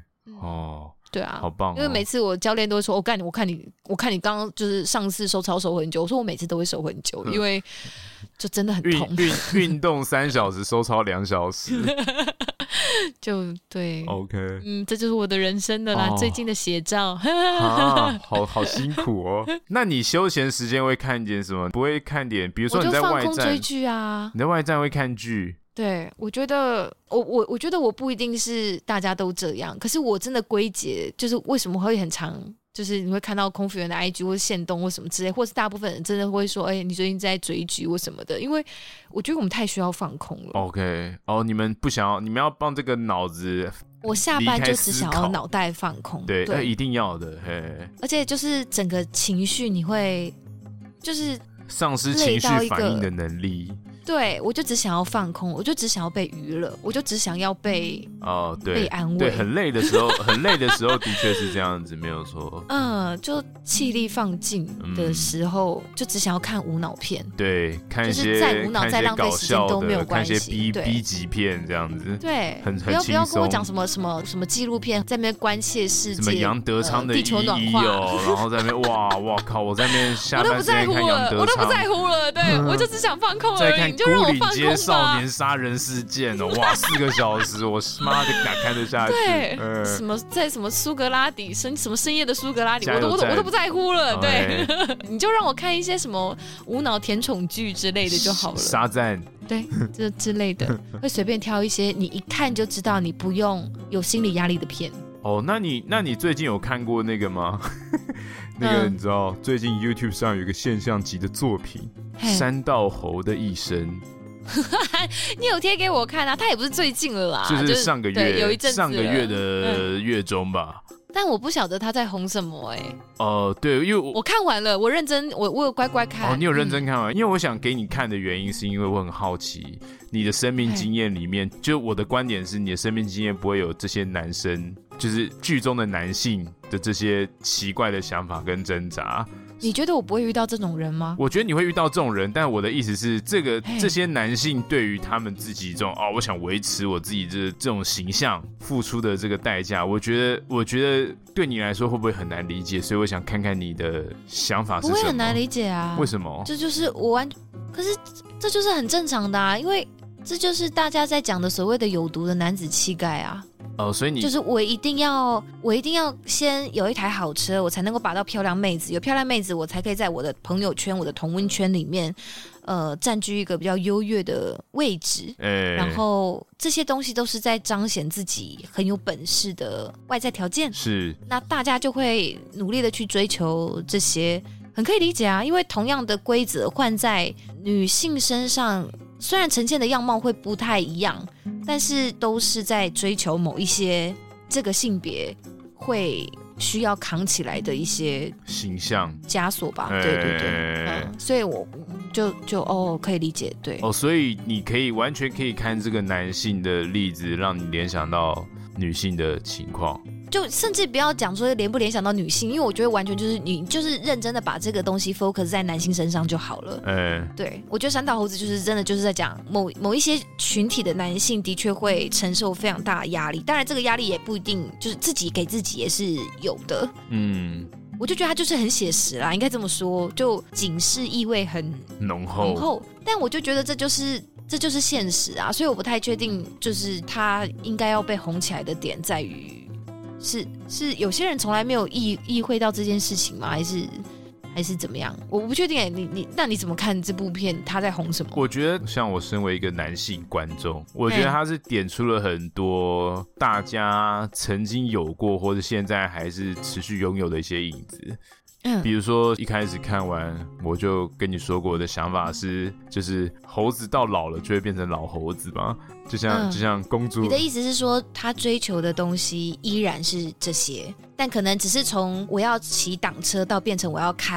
哦。 对啊， 好棒、哦！ 因为每次我教练都会说：“我看你刚刚就是上次收操收很久。”我说：“我每次都会收很久，因为就真的很痛。 运动3小时，收操2小时， 就对。 OK， 这就是我的人生的啦，最近的写照。 好辛苦哦。那你休闲时间会看点什么？不会看点，比如说你在外站， 我就放空追剧啊。 你在外站会看剧？ 对，我觉得我觉得我不一定是大家都这样，可是我真的归结就是为什么会很常，就是你会看到空服员的 IG 或是限动或什么之类，或是大部分人真的会说，你最近在追剧或什么的，因为我觉得我们太需要放空了。 OK， 你们不想要，你们要帮这个脑子， 我下班就只想要脑袋放空， 对，一定要的，嘿。 而且就是整个情绪你会就是丧失情绪反应的能力。 对，我就只想要放空，我就只想要被娱乐，我就只想要被被安慰。 对，很累的时候的确是这样子，没有错。 就气力放尽的时候，就只想要看无脑片。 对，看一些就是再无脑再浪费时间都没有关系。 看一些 B 级片这样子。 对， 很不要跟我讲什么纪录片，在那边关切世界， 什么杨德昌的地球暖化然后在那边哇靠，我在那边下班时间看杨德昌， 我都不在乎了。对，我就只想放空而已。 孤岭街少年杀人事件哇，4个小时，我妈的哪看得下去？ 对，在什么苏格拉底什么深夜的苏格拉底，我都不在乎了。对，你就让我看一些什么无脑甜宠剧之类的就好了。 沙赞， 对，这之类的，会随便挑一些你一看就知道你不用有心理压力的片。 那你最近有看过那个吗？那个你知道，最近 YouTube 上有一个现象级的作品《山道猴的一生》。 你有贴给我看啊？他也不是最近了啦， 就是上个月， 有一阵子上个月的月中吧。 但我不晓得他在红什么对，因为我看完了，我认真，我有乖乖看。 你有认真看完？因为我想给你看的原因，是因为我很好奇你的生命经验里面，就我的观点是，你的生命经验不会有这些男生，就是剧中的男性的这些奇怪的想法跟挣扎。 你觉得我不会遇到这种人吗？ 我觉得你会遇到这种人，但我的意思是，这些男性对于他们自己这种我想维持我自己这种形象付出的这个代价，我觉得对你来说会不会很难理解？所以我想看看你的想法是什么。不会很难理解啊？ 为什么？ 这就是可是这就是很正常的啊，因为这就是大家在讲的所谓的有毒的男子气概啊。 所以你就是我一定要先有一台好车，我才能够把到漂亮妹子，有漂亮妹子，我才可以在我的朋友圈、我的同温圈里面，占据一个比较优越的位置。然后这些东西都是在彰显自己很有本事的外在条件。 是， 那大家就会努力的去追求这些，很可以理解啊。因为同样的规则换在女性身上，虽然呈现的样貌会不太一样，但是都是在追求某一些这个性别会需要扛起来的一些形象枷锁吧。对，所以我就可以理解。对， 所以你完全可以看这个男性的例子，让你联想到女性的情况。 就甚至不要讲说联不联想到女性，因为我觉得完全就是你就是认真的把这个东西 focus 在男性身上就好了。对，我觉得山道猴子就是真的就是在讲某一些群体的男性的确会承受非常大的压力，当然这个压力也不一定就是自己给自己也是有的。我就觉得他就是很写实啦，应该这么说，就警示意味很浓厚。但我就觉得这就是现实啊，所以我不太确定，就是他应该要被红起来的点在于。是有些人从来没有意会到这件事情吗？还是怎么样？我不确定。那你怎么看这部片？他在红什么？ 我觉得像我身为一个男性观众，我觉得他是点出了很多大家曾经有过或者现在还是持续拥有的一些影子。比如说一开始看完我就跟你说过，我的想法是就是猴子到老了就会变成老猴子嘛，就像公主。 你的意思是说他追求的东西依然是这些，但可能只是从我要骑挡车到变成我要开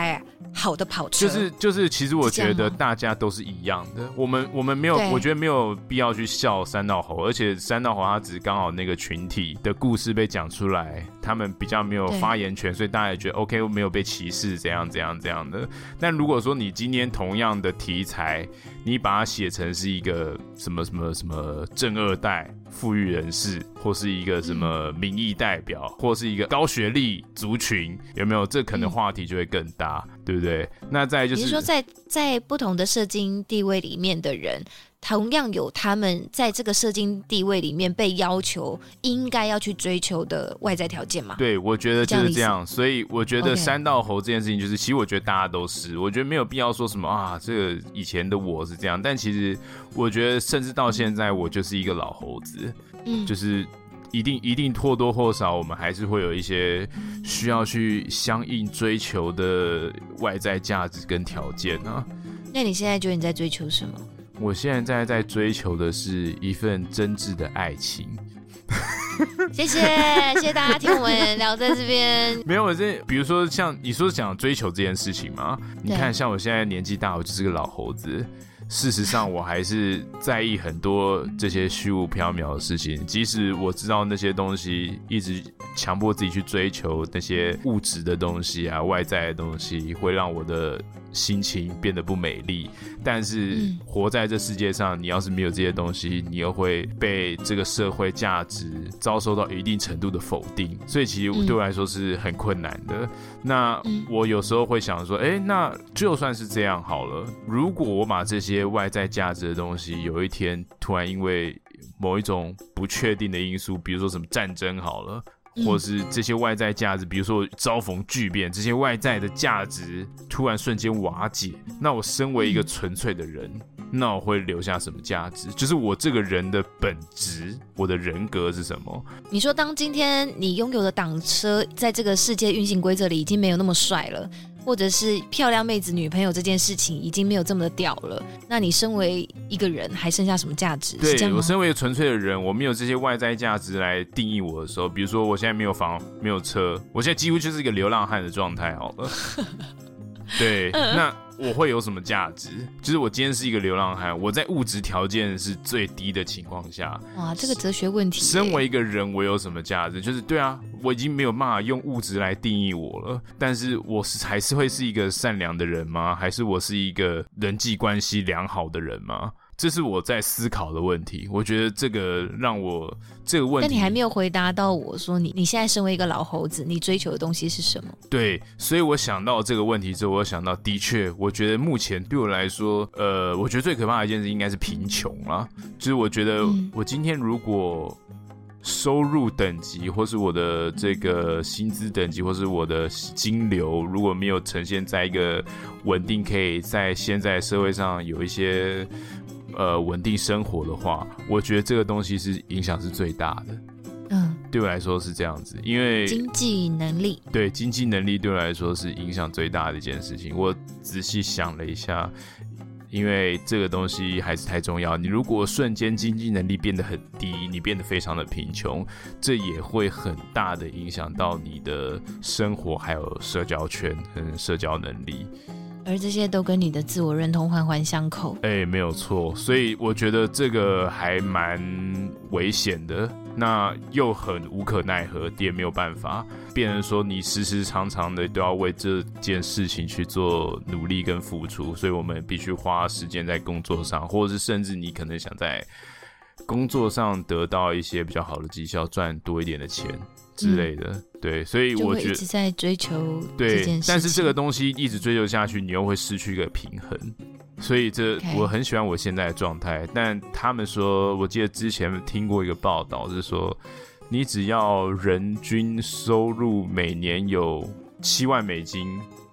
好的跑车。 就是其实我觉得大家都是一样的，我们没有，我觉得没有必要去笑山道猴，而且山道猴他只是刚好那个群体的故事被讲出来，他们比较没有发言权，所以大家也觉得 OK 没有被歧视怎样的。但如果说你今天同样的题材，你把它写成是一个什么正二代富裕人士，或是一个什么民意代表，或是一个高学历族群，有没有？这可能话题就会更大，对不对？那再来就是， 你是说在不同的社经地位里面的人，同样有他们在这个社经地位里面被要求应该要去追求的外在条件吗？ 对，我觉得就是这样。所以我觉得山道猴这件事情，就是其实我觉得大家都是，我觉得没有必要说什么啊，这个以前的我是这样，但其实我觉得甚至到现在，我就是一个老猴子，就是一定或多或少，我们还是会有一些需要去相应追求的外在价值跟条件啊。 那你现在觉得你在追求什么？ 我现在追求的是一份真挚的爱情。 谢谢大家听我们聊在这边。 没有，比如说像你说讲追求这件事情嘛，你看像我现在年纪大，我就是个老猴子。事实上，我还是在意很多这些虚无缥缈的事情，即使我知道那些东西，一直强迫自己去追求那些物质的东西啊、外在的东西，会让我的心情变得不美丽。但是活在这世界上，你要是没有这些东西，你又会被这个社会价值遭受到一定程度的否定，所以其实对我来说是很困难的。那我有时候会想说，那就算是这样好了，如果我把这些外在价值的东西有一天突然因为某一种不确定的因素，比如说什么战争好了，或是这些外在价值，比如说遭逢巨变，这些外在的价值突然瞬间瓦解，那我身为一个纯粹的人，那我会留下什么价值？就是我这个人的本质，我的人格是什么？ 你说当今天你拥有的挡车在这个世界运行规则里已经没有那么帅了，或者是漂亮妹子女朋友这件事情已经没有这么的屌了，那你身为一个人还剩下什么价值？ 对， 是这样吗？ 我身为一个纯粹的人，我没有这些外在价值来定义我的时候，比如说我现在没有房没有车，我现在几乎就是一个流浪汉的状态好了。对，那我会有什么价值？就是我今天是一个流浪汉，我在物质条件是最低的情况下， 哇，这个哲学问题。 身为一个人，我有什么价值？就是对啊，我已经没有办法用物质来定义我了。但是我还是会是一个善良的人吗？还是我是一个人际关系良好的人吗？这是我在思考的问题。我觉得这个让我这个问题， 但你还没有回答到我说你现在身为一个老猴子，你追求的东西是什么？ 对，所以我想到这个问题之后，我想到的确，我觉得目前对我来说，我觉得最可怕的一件事应该是贫穷啦。就是我觉得我今天如果收入等级，或是我的这个薪资等级，或是我的金流，如果没有呈现在一个稳定，可以在现在社会上有一些稳定生活的话，我觉得这个东西是影响是最大的。对我来说是这样子，因为经济能力， 对经济能力对我来说是影响最大的一件事情。我仔细想了一下，因为这个东西还是太重要。你如果瞬间经济能力变得很低，你变得非常的贫穷，这也会很大的影响到你的生活，还有社交圈和社交能力。 而这些都跟你的自我认同环环相扣。 没有错，所以我觉得这个还蛮危险的，那又很无可奈何，也没有办法，变成说你时时常常的都要为这件事情去做努力跟付出，所以我们必须花时间在工作上，或者是甚至你可能想在工作上得到一些比较好的绩效，赚多一点的钱之类的。对，所以我觉得就会一直在追求这件事情。 对，但是这个东西一直追求下去，你又会失去一个平衡。所以我很喜欢我现在的状态，但他们说，我记得之前听过一个报道是说，你只要人均收入每年有7万美金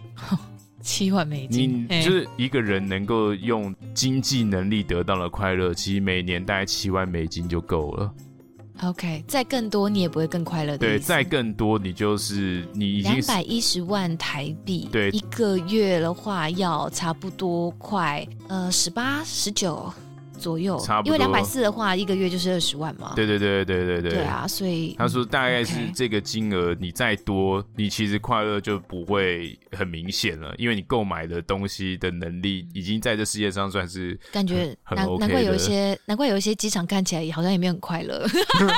7万美金， 你就是一个人能够用经济能力得到的快乐，其实每年大概7万美金就够了。 OK， 再更多你也不会更快乐的。 对，再更多你已经 210万台币， 对， 一个月的话要差不多快18、19。 左右， 差不多， 因为240的话，一个月就是20万嘛。 对。对啊， 所以他说大概是这个金额，你再多，你其实快乐就不会很明显了，因为你购买的东西的能力已经在这世界上算是感觉很 OK 的。 难怪有一些机场看起来好像也没有很快乐，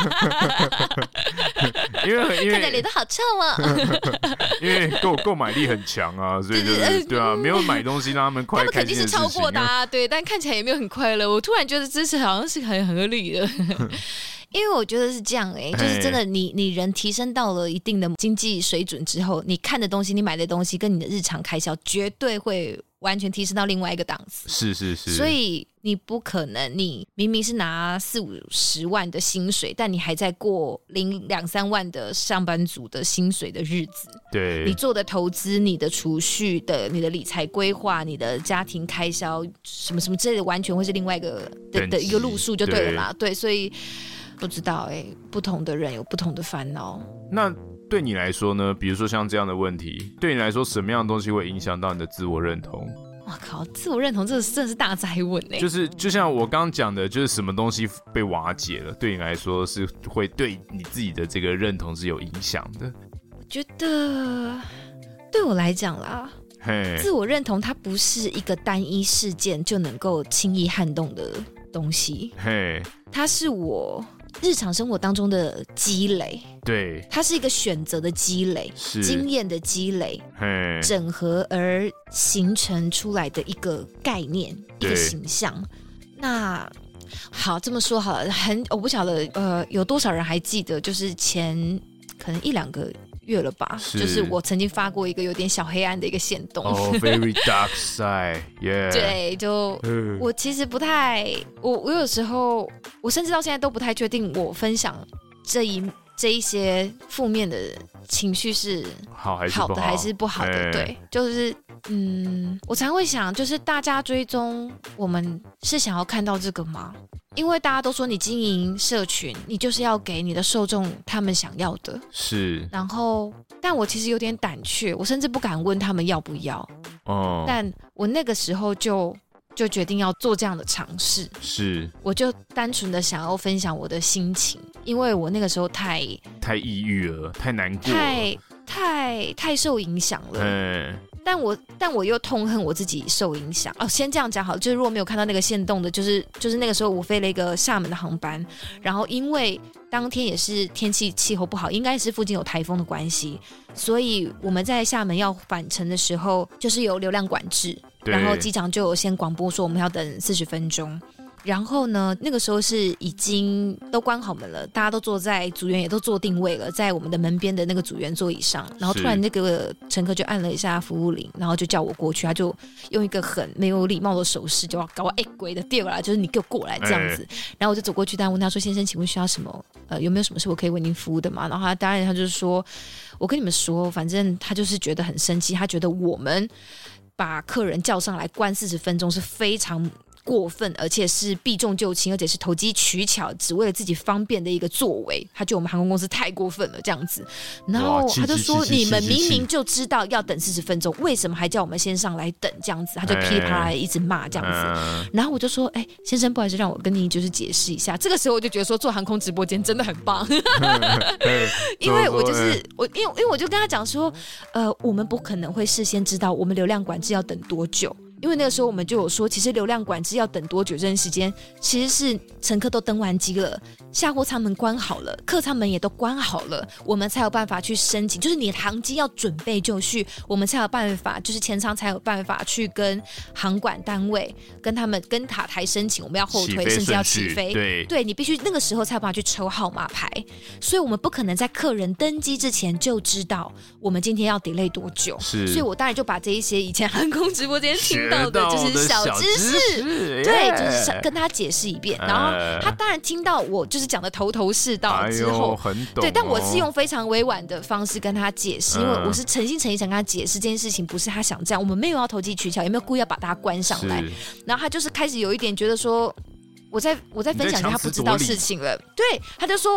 因为看起来脸都好臭啊。 因为购买力很强啊，所以就是对啊，没有买东西让他们快开心的事情， 他们肯定是超过的啊，对，但看起来也没有很快乐。我突然觉得这是好像是很合理的。因为我觉得是这样就是真的你人提升到了一定的经济水准之后，你看的东西，你买的东西跟你的日常开销绝对会完全提升到另外一个档次。 是。 所以你不可能，你明明是拿40-50万的薪水，但你还在过领2-3万的上班族的薪水的日子。 对， 你做的投资、你的储蓄的、你的理财规划、你的家庭开销，什么什么之类的，完全会是另外一个 的一个路数就对了嘛。对，所以不知道不同的人有不同的烦恼。 那对你来说呢？比如说像这样的问题，对你来说什么样的东西会影响到你的自我认同？ 哇靠，自我认同这真的是大哉问就像我刚刚讲的，就是什么东西被瓦解了，对你来说是会对你自己的这个认同是有影响的。 我觉得对我来讲啦，自我认同它不是一个单一事件就能够轻易撼动的东西，它是我日常生活当中的积累， 对， 它是一个选择的积累，经验的积累，整合而形成出来的一个概念，一个形象。那好，这么说好了，我不晓得有多少人还记得，就是前可能1-2个月了吧，就是我曾经发过一个有点小黑暗的一个限动 very dark side yeah 对，就我其实不太我有时候我甚至到现在都不太确定我分享这一些负面的情绪是好的还是不好的。对，就是我常会想，就是大家追踪我们是想要看到这个吗？因为大家都说你经营社群，你就是要给你的受众他们想要的，是。然后，但我其实有点胆怯，我甚至不敢问他们要不要。但我那个时候就决定要做这样的尝试，是。我就单纯的想要分享我的心情，因为我那个时候太抑郁了，太难过了， 太受影响了。但我又痛恨我自己受影响。先这样讲好了，就是如果没有看到那个限动的，就是那个时候我飞了一个厦门的航班，然后因为当天也是气候不好，应该是附近有台风的关系，所以我们在厦门要返程的时候，就是有流量管制，然后机长就有先广播说我们要等40分钟。然后呢，那个时候是已经都关好门了，大家都坐在组员也都坐定位了，在我们的门边的那个组员座椅上，然后突然那个乘客就按了一下服务铃，然后就叫我过去，他就用一个很没有礼貌的手势就要搞我鬼的第二个啦，就是你给我过来这样子。然后我就走过去，但问他说：“先生，请问需要什么？有没有什么事我可以为您服务的吗？”然后当然他就是说：“我跟你们说，反正他就是觉得很生气，他觉得我们把客人叫上来关40分钟是非常过分，而且是避重就轻，而且是投机取巧，只为了自己方便的一个作为。他觉得我们航空公司太过分了，这样子。然后他就说：“你们明明就知道要等40分钟，为什么还叫我们先上来等？这样子。”他就噼里啪啦一直骂这样子。然后我就说：“先生，不好意思，让我跟你就是解释一下。”这个时候我就觉得说，做航空直播间真的很棒，因为我就是因为我就跟他讲说，我们不可能会事先知道我们流量管制要等多久。因为那个时候我们就有说，其实流量管制要等多久这段时间，其实是乘客都登完机了，下货舱门关好了，客舱门也都关好了，我们才有办法去申请，就是你的航机要准备就绪，我们才有办法，就是前舱才有办法去跟航管单位跟他们跟塔台申请，我们要后推甚至要起飞，对你必须那个时候才有办法去抽号码牌，所以我们不可能在客人登机之前就知道我们今天要 delay 多久，所以我当然就把这一些以前航空直播间听到的就是小知识，对，就是跟他解释一遍，然后他当然听到我就是讲的头头是道之后， 很懂对，但我是用非常委婉的方式跟他解释，因为我是诚心诚意想跟他解释这件事情不是他想这样，我们没有要投机取巧，也没有故意要把大家关上来，然后他就是开始有一点觉得说我在分享他不知道事情了，对，他就说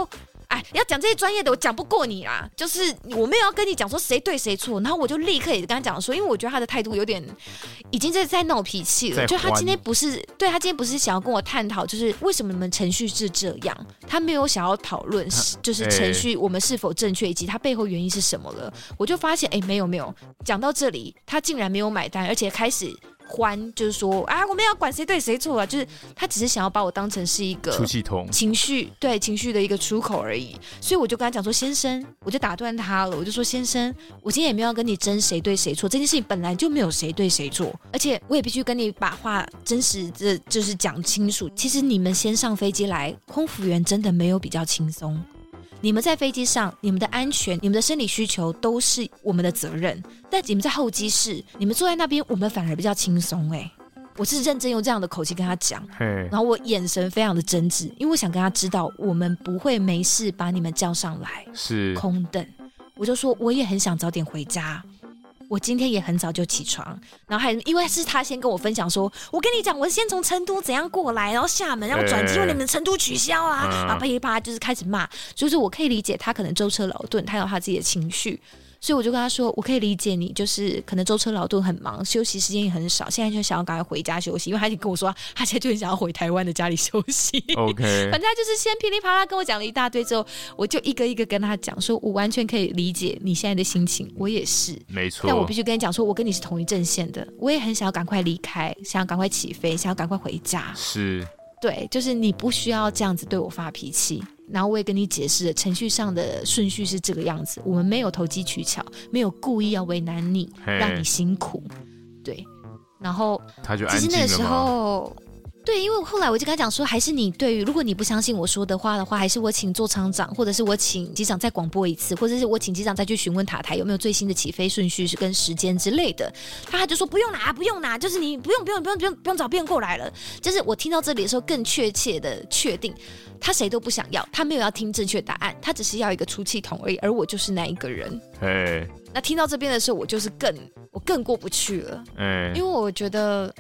哎，要讲这些专业的我讲不过你啦，就是我没有要跟你讲说谁对谁错，然后我就立刻也跟他讲说，因为我觉得他的态度有点已经在闹脾气了，就他今天不是对他今天不是想要跟我探讨就是为什么你们程序是这样，他没有想要讨论就是程序我们是否正确以及他背后原因是什么了，我就发现没有讲到这里他竟然没有买单，而且开始欢，就是说啊，我们要管谁对谁错啊，就是他只是想要把我当成是一个出气筒， 情绪的一个出口而已，所以我就跟他讲说，先生，我就打断他了，我就说，先生，我今天也没有要跟你争谁对谁错，这件事情本来就没有谁对谁错，而且我也必须跟你把话真实的就是讲清楚，其实你们先上飞机来，空服员真的没有比较轻松。你们在飞机上，你们的安全、你们的生理需求都是我们的责任，但你们在候机室，你们坐在那边，我们反而比较轻松。我是认真用这样的口气跟他讲，然后我眼神非常的真挚，因为我想跟他知道，我们不会没事把你们叫上来，是空等。我就说我也很想早点回家。我今天也很早就起床，然后还因为是他先跟我分享说，我跟你讲，我先从成都怎样过来，然后厦门要转机，因为你们的成都取消啊，然后噼里啪啦就是开始骂，就是我可以理解他可能舟车劳顿，他有他自己的情绪。所以我就跟他说，我可以理解你，就是可能舟车劳顿很忙，休息时间也很少，现在就想要赶快回家休息，因为他已经跟我说他现在就很想要回台湾的家里休息。OK， 反正他就是先噼里啪啦跟我讲了一大堆之后，我就一个一个跟他讲说，我完全可以理解你现在的心情，我也是，没错。但我必须跟你讲说，我跟你是同一阵线的，我也很想要赶快离开，想要赶快起飞，想要赶快回家。是。对，就是你不需要这样子对我发脾气，然后我也跟你解释了程序上的顺序是这个样子，我们没有投机取巧，没有故意要为难你，让你辛苦。对，然后他就安静了吗？其实那个时候， 对，因为后来我就跟他讲说，还是你对于如果你不相信我说的话，还是我请座舱长，或者是我请机长再广播一次，或者是我请机长再去询问塔台有没有最新的起飞顺序跟时间之类的。他就说不用拿，不用拿，就是你不用找别人过来了。就是我听到这里的时候，更确切的确定，他谁都不想要，他没有要听正确答案，他只是要一个出气筒而已，而我就是那一个人。那听到这边的时候，我就是更过不去了。因为我觉得。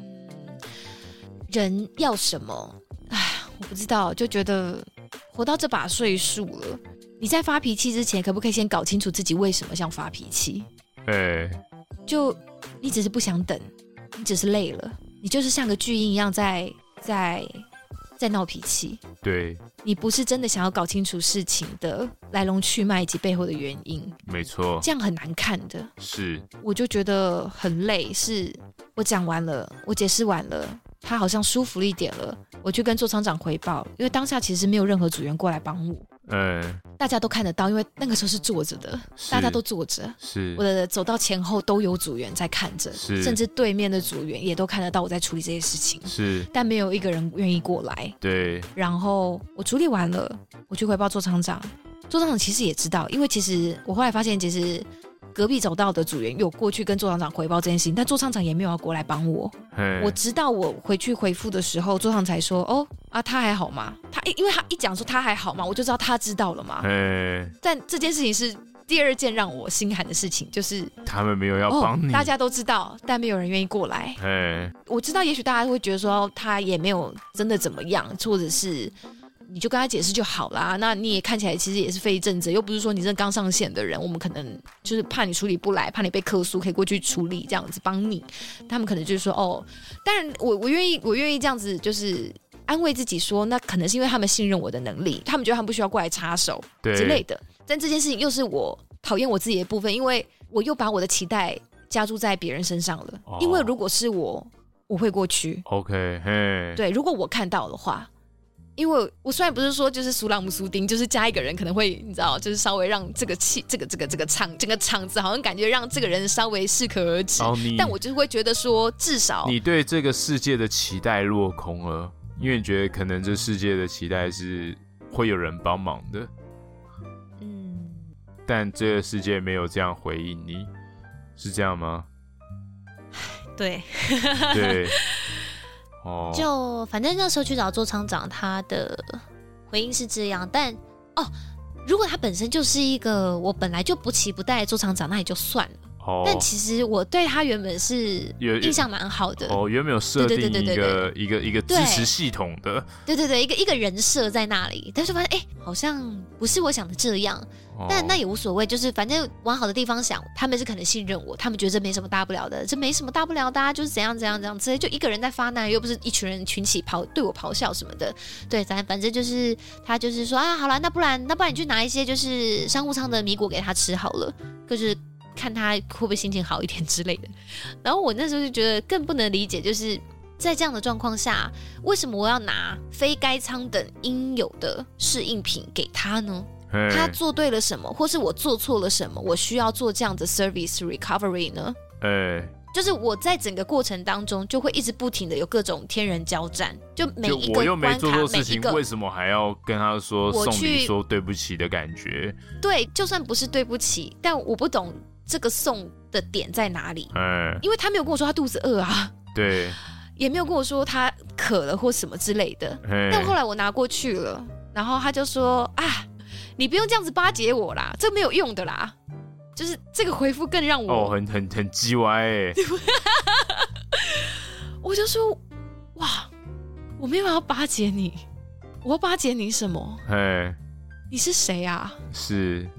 人要什么？我不知道，就觉得活到这把岁数了，你在发脾气之前，可不可以先搞清楚自己为什么想发脾气？就你只是不想等，你只是累了，你就是像个巨婴一样在闹脾气。对，你不是真的想要搞清楚事情的来龙去脉以及背后的原因。没错，这样很难看的。是，我就觉得很累，是我讲完了，我解释完了。他好像舒服了一点了，我去跟座舱长回报，因为当下其实没有任何组员过来帮我。大家都看得到，因为那个时候是坐着的，大家都坐着，是我的走到前后都有组员在看着，甚至对面的组员也都看得到我在处理这些事情，是，但没有一个人愿意过来。对，然后我处理完了，我去回报座舱长，座舱长其实也知道，因为其实我后来发现，其实隔壁走道的组员有过去跟座舱长回报这件事情，但座舱长也没有要过来帮我。我直到我回去回复的时候，座舱才说：“他还好吗？”因为他一讲说他还好吗，我就知道他知道了嘛。但这件事情是第二件让我心寒的事情，就是他们没有要帮你， 大家都知道，但没有人愿意过来。我知道，也许大家会觉得说他也没有真的怎么样，或者是。你就跟他解释就好啦，那你也看起来其实也是非正职，又不是说你是刚上线的人，我们可能就是怕你处理不来，怕你被客诉，可以过去处理这样子帮你。他们可能就是说当然我愿意这样子，就是安慰自己说，那可能是因为他们信任我的能力，他们觉得他们不需要过来插手之类的。但这件事情又是我讨厌我自己的部分，因为我又把我的期待加注在别人身上了。因为如果是我会过去。OK， 对，如果我看到的话。因为我虽然不是说就是苏朗姆苏丁，就是加一个人可能会你知道，就是稍微让这个整个场子好像感觉让这个人稍微适可而止，但我就会觉得说至少你对这个世界的期待落空了，因为你觉得可能这世界的期待是会有人帮忙的，但这个世界没有这样回应你，是这样吗？ 对， 对。 就反正那时候去找座舱长，他的回应是这样，但如果他本身就是一个我本来就不期不待的座舱长，那也就算了。 但其实我对他原本是印象蛮好的原本有设定一个支持系统的， 对，一个人设在那里，但是发现好像不是我想的这样，但那也无所谓，就是反正往好的地方想，他们是可能信任我，他们觉得这没什么大不了的，这没什么大不了的，就是怎样之类，就一个人在发难，又不是一群人群起对我咆哮什么的，对，反正就是他就是说好了，那不然你去拿一些就是商务舱的米果给他吃好了，就是看他会不会心情好一点之类的。然后我那时候就觉得更不能理解，就是在这样的状况下，为什么我要拿非该舱等应有的适应品给他呢？他做对了什么，或是我做错了什么，我需要做这样的 service recovery 呢？就是我在整个过程当中就会一直不停的有各种天人交战，就每一个关卡， 我又没做错事情，为什么还要跟他说送礼说对不起的感觉？对， 就算不是对不起，但我不懂这个送的点在哪里？因为他没有跟我说他肚子饿啊， 对， 也没有跟我说他渴了或什么之类的。但后来我拿过去了，然后他就说你不用这样子巴结我啦，这没有用的啦。就是这个回复更让我很叽歪我就说哇，我没有要巴结你，我要巴结你什么？你是谁啊？ 是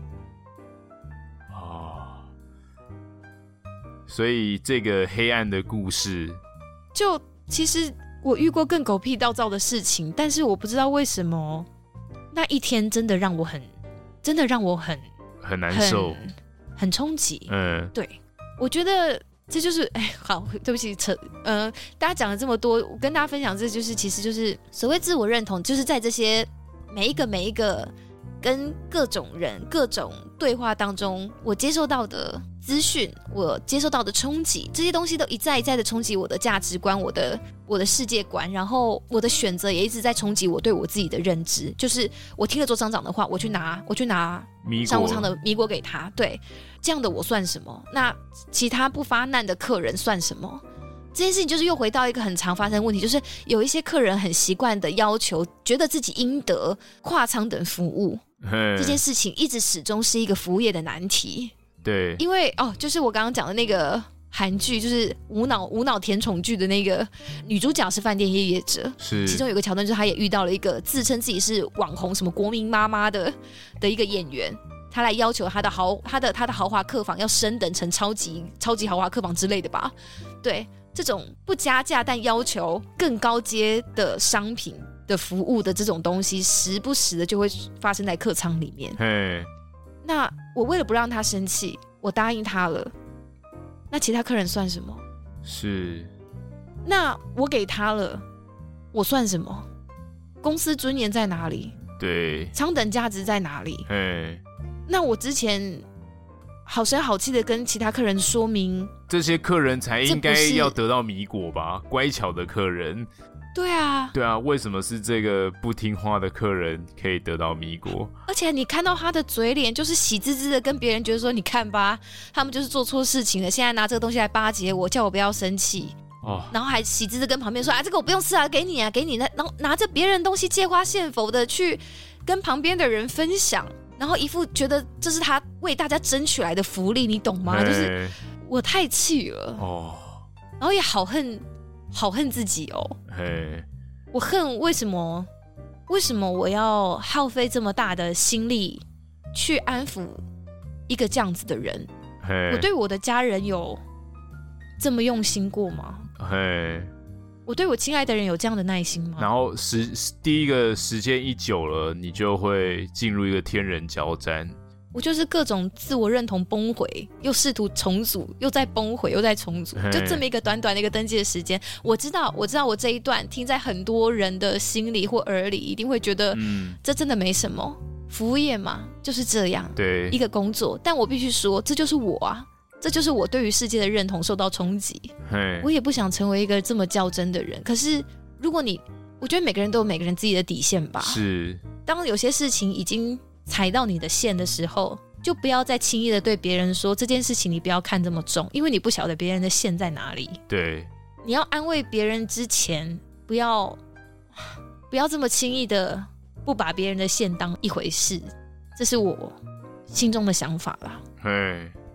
所以这个黑暗的故事， 就其实我遇过更狗屁倒灶的事情，但是我不知道为什么那一天真的让我很难受。 很冲击，对，我觉得这就是好，对不起，大家讲了这么多，我跟大家分享，这就是其实就是所谓自我认同，就是在这些每一个跟各种人各种对话当中，我接受到的资讯，我接受到的冲击，这些东西都一再的冲击我的价值观，我的世界观，然后我的选择也一直在冲击我对我自己的认知。就是我听了周厂长的话，我去拿商务舱的米果给他，对，这样的我算什么？那其他不发难的客人算什么？这件事情就是又回到一个很常发生的问题，就是有一些客人很习惯的要求，觉得自己应得跨舱等服务，这件事情一直始终是一个服务业的难题。 对， 因为就是我刚刚讲的那个韩剧，就是无脑甜宠剧的那个女主角是饭店业者， 是其中有个桥段，就是她也遇到了一个自称自己是网红什么国民妈妈的一个演员，她来要求她的豪华客房要升等成超级豪华客房之类的吧？对，这种不加价但要求更高阶的商品的服务的这种东西，时不时的就会发生在客舱里面。那我为了不让他生气，我答应他了。那其他客人算什么？ 是。 那我给他了，我算什么？公司尊严在哪里？ 对。 舱等价值在哪里？那我之前好声好气的跟其他客人说明， 这些客人才应该要得到米果吧？乖巧的客人。 对啊， 为什么是这个不听话的客人可以得到米果？ 而且你看到他的嘴脸，就是喜滋滋的跟别人觉得说，你看吧，他们就是做错事情了，现在拿这个东西来巴结我，叫我不要生气。然后还喜滋滋跟旁边说这个我不用吃给你然后拿着别人东西借花献佛的去跟旁边的人分享，然后一副觉得这是他为大家争取来的福利，你懂吗？就是我太气了然后也好恨自己我恨为什么我要耗费这么大的心力去安抚一个这样子的人？我对我的家人有这么用心过吗？我对我亲爱的人有这样的耐心吗？ 然后第一个时间一久了，你就会进入一个天人交战。 我就是各种自我认同崩毁，又试图重组，又再崩毁，又再重组，就这么一个短短的一个登记的时间。我知道我这一段听在很多人的心里或耳里，一定会觉得，这真的没什么，服务业嘛就是这样， 对，一个工作。但我必须说，这就是我啊，这就是我对于世界的认同受到冲击。我也不想成为一个这么较真的人。可是如果我觉得每个人都有每个人自己的底线吧。 是， 当有些事情已经踩到你的线的时候，就不要再轻易的对别人说这件事情你不要看这么重，因为你不晓得别人的线在哪里。 对， 你要安慰别人之前，不要这么轻易的不把别人的线当一回事，这是我心中的想法啦。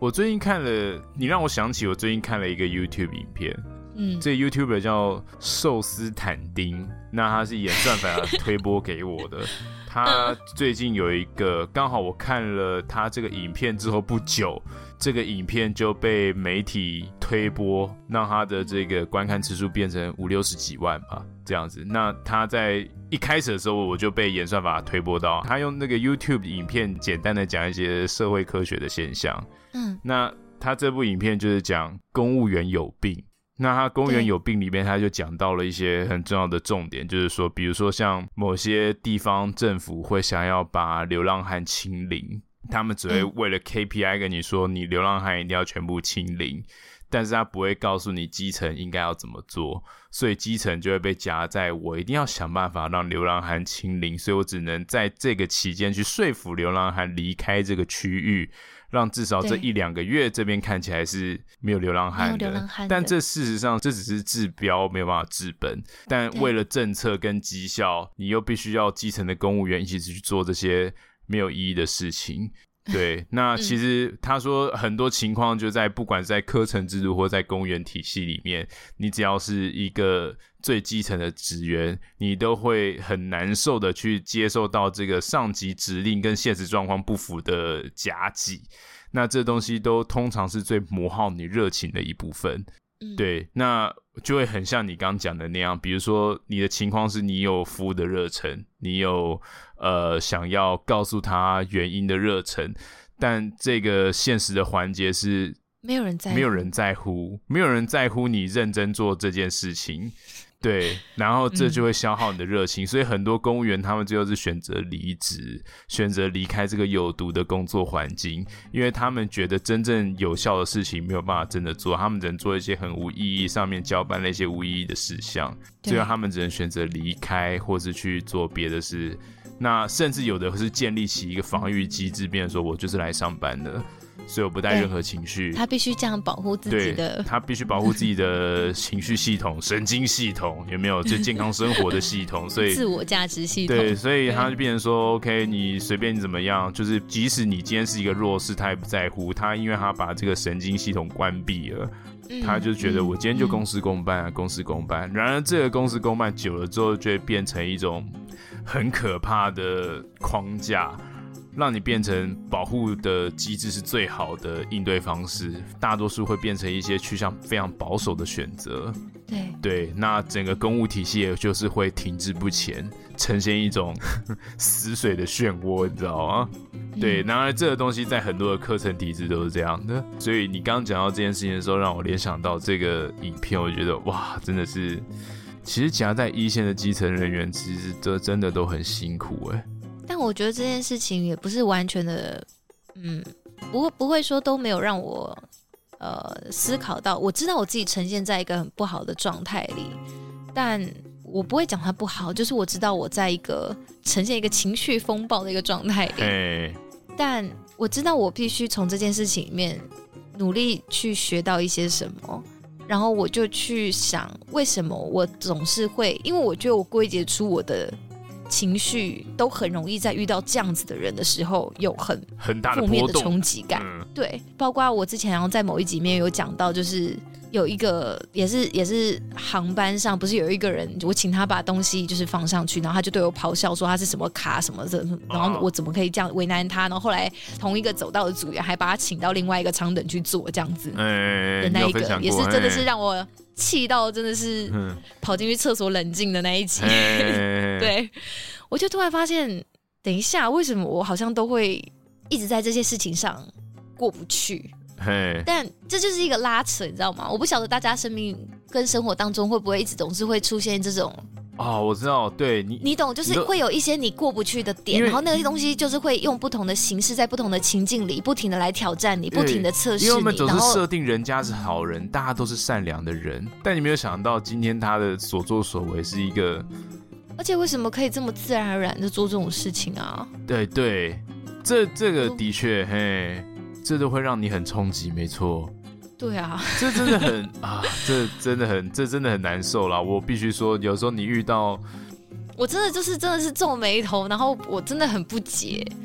我最近看了，你让我想起我最近看了一个 YouTube 影片。这个 YouTuber 叫寿司坦丁，那他是演算法推播给我的。他最近有一个，刚好我看了他这个影片之后不久，这个影片就被媒体推播，让他的这个观看次数变成50-60几万吧，这样子。那他在一开始的时候，我就被演算法推播到，他用那个 YouTube 影片简单的讲一些社会科学的现象。那他这部影片就是讲公务员有病。那他公务员有病里面，他就讲到了一些很重要的重点，就是说，比如说像某些地方政府会想要把流浪汉清零，他们只会为了 KPI 跟你说，你流浪汉一定要全部清零，但是他不会告诉你基层应该要怎么做，所以基层就会被夹在我一定要想办法让流浪汉清零，所以我只能在这个期间去说服流浪汉离开这个区域，让至少这1-2个月这边看起来是没有流浪汉的，但这事实上这只是治标，没有办法治本。但为了政策跟绩效，你又必须要基层的公务员一起去做这些没有意义的事情。对，那其实他说很多情况就在不管是在科层制度或在公务员体系里面，你只要是一个最基层的职员，你都会很难受的去接受到这个上级指令跟现实状况不符的夹击，那这东西都通常是最磨耗你热情的一部分。对，那就会很像你刚刚讲的那样，比如说你的情况是你有服务的热忱，你有想要告诉他原因的热忱，但这个现实的环节是没有人在乎， 没有人在乎你认真做这件事情。对，然后这就会消耗你的热情，所以很多公务员他们最后是选择离职，选择离开这个有毒的工作环境，因为他们觉得真正有效的事情没有办法真的做，他们只能做一些很无意义，上面交办了一些无意义的事项，最后他们只能选择离开或是去做别的事。那甚至有的是建立起一个防御机制，变成说我就是来上班的，所以我不带任何情绪。 他必须这样保护自己的， 他必须保护自己的情绪系统、神经系统，有没有？就健康生活的系统，所以自我价值系统。 对，所以他就变成说 ，OK， 你随便你怎么样，就是即使你今天是一个弱势，他也不在乎。他因为他把这个神经系统关闭了。他就觉得我今天就公事公办啊，公事公办。然而这个公事公办久了之后，就会变成一种很可怕的框架，让你变成保护的机制是最好的应对方式，大多数会变成一些趋向非常保守的选择。对，那整个公务体系也就是会停滞不前，呈现一种死水的漩涡，你知道吗？对，然而这个东西在很多的课程体制都是这样的，所以你刚刚讲到这件事情的时候，让我联想到这个影片，我觉得哇，真的是，其实夹在一线的基层人员，其实这真的都很辛苦欸。 但我觉得这件事情也不是完全的，不会说都没有让我思考到。我知道我自己呈现在一个很不好的状态里，但我不会讲它不好，就是我知道我在一个呈现一个情绪风暴的一个状态里，但我知道我必须从这件事情里面努力去学到一些什么。然后我就去想，为什么我总是会，因为我觉得我归结出我的情绪都很容易在遇到这样子的人的时候有很大的负面的冲击感。对，包括我之前好像在某一集里面有讲到，就是有一个也是航班上，不是有一个人，我请他把东西就是放上去，然后他就对我咆哮说他是什么卡什么的，然后我怎么可以这样为难他？然后后来同一个走道的组员还把他请到另外一个舱等去做这样子的那一个，也是真的是让我气到真的是跑进去厕所冷静的那一集。对，我就突然发现，等一下，为什么我好像都会一直在这些事情上过不去？但这就是一个拉扯，你知道吗？我不晓得大家生命跟生活当中会不会一直总是会出现这种我知道，对你懂，就是会有一些你过不去的点，然后那个东西就是会用不同的形式，在不同的情境里，不停的来挑战你，不停的测试你。 因为我们总是设定人家是好人，大家都是善良的人，但你没有想到今天他的所作所为是一个， 而且为什么可以这么自然而然的做这种事情啊？ 对，这个的确，这都会让你很冲击，没错。 对啊， 这真的很这真的很难受啦。我必须说，有时候你遇到， 我真的是皱眉头，然后我真的很不解。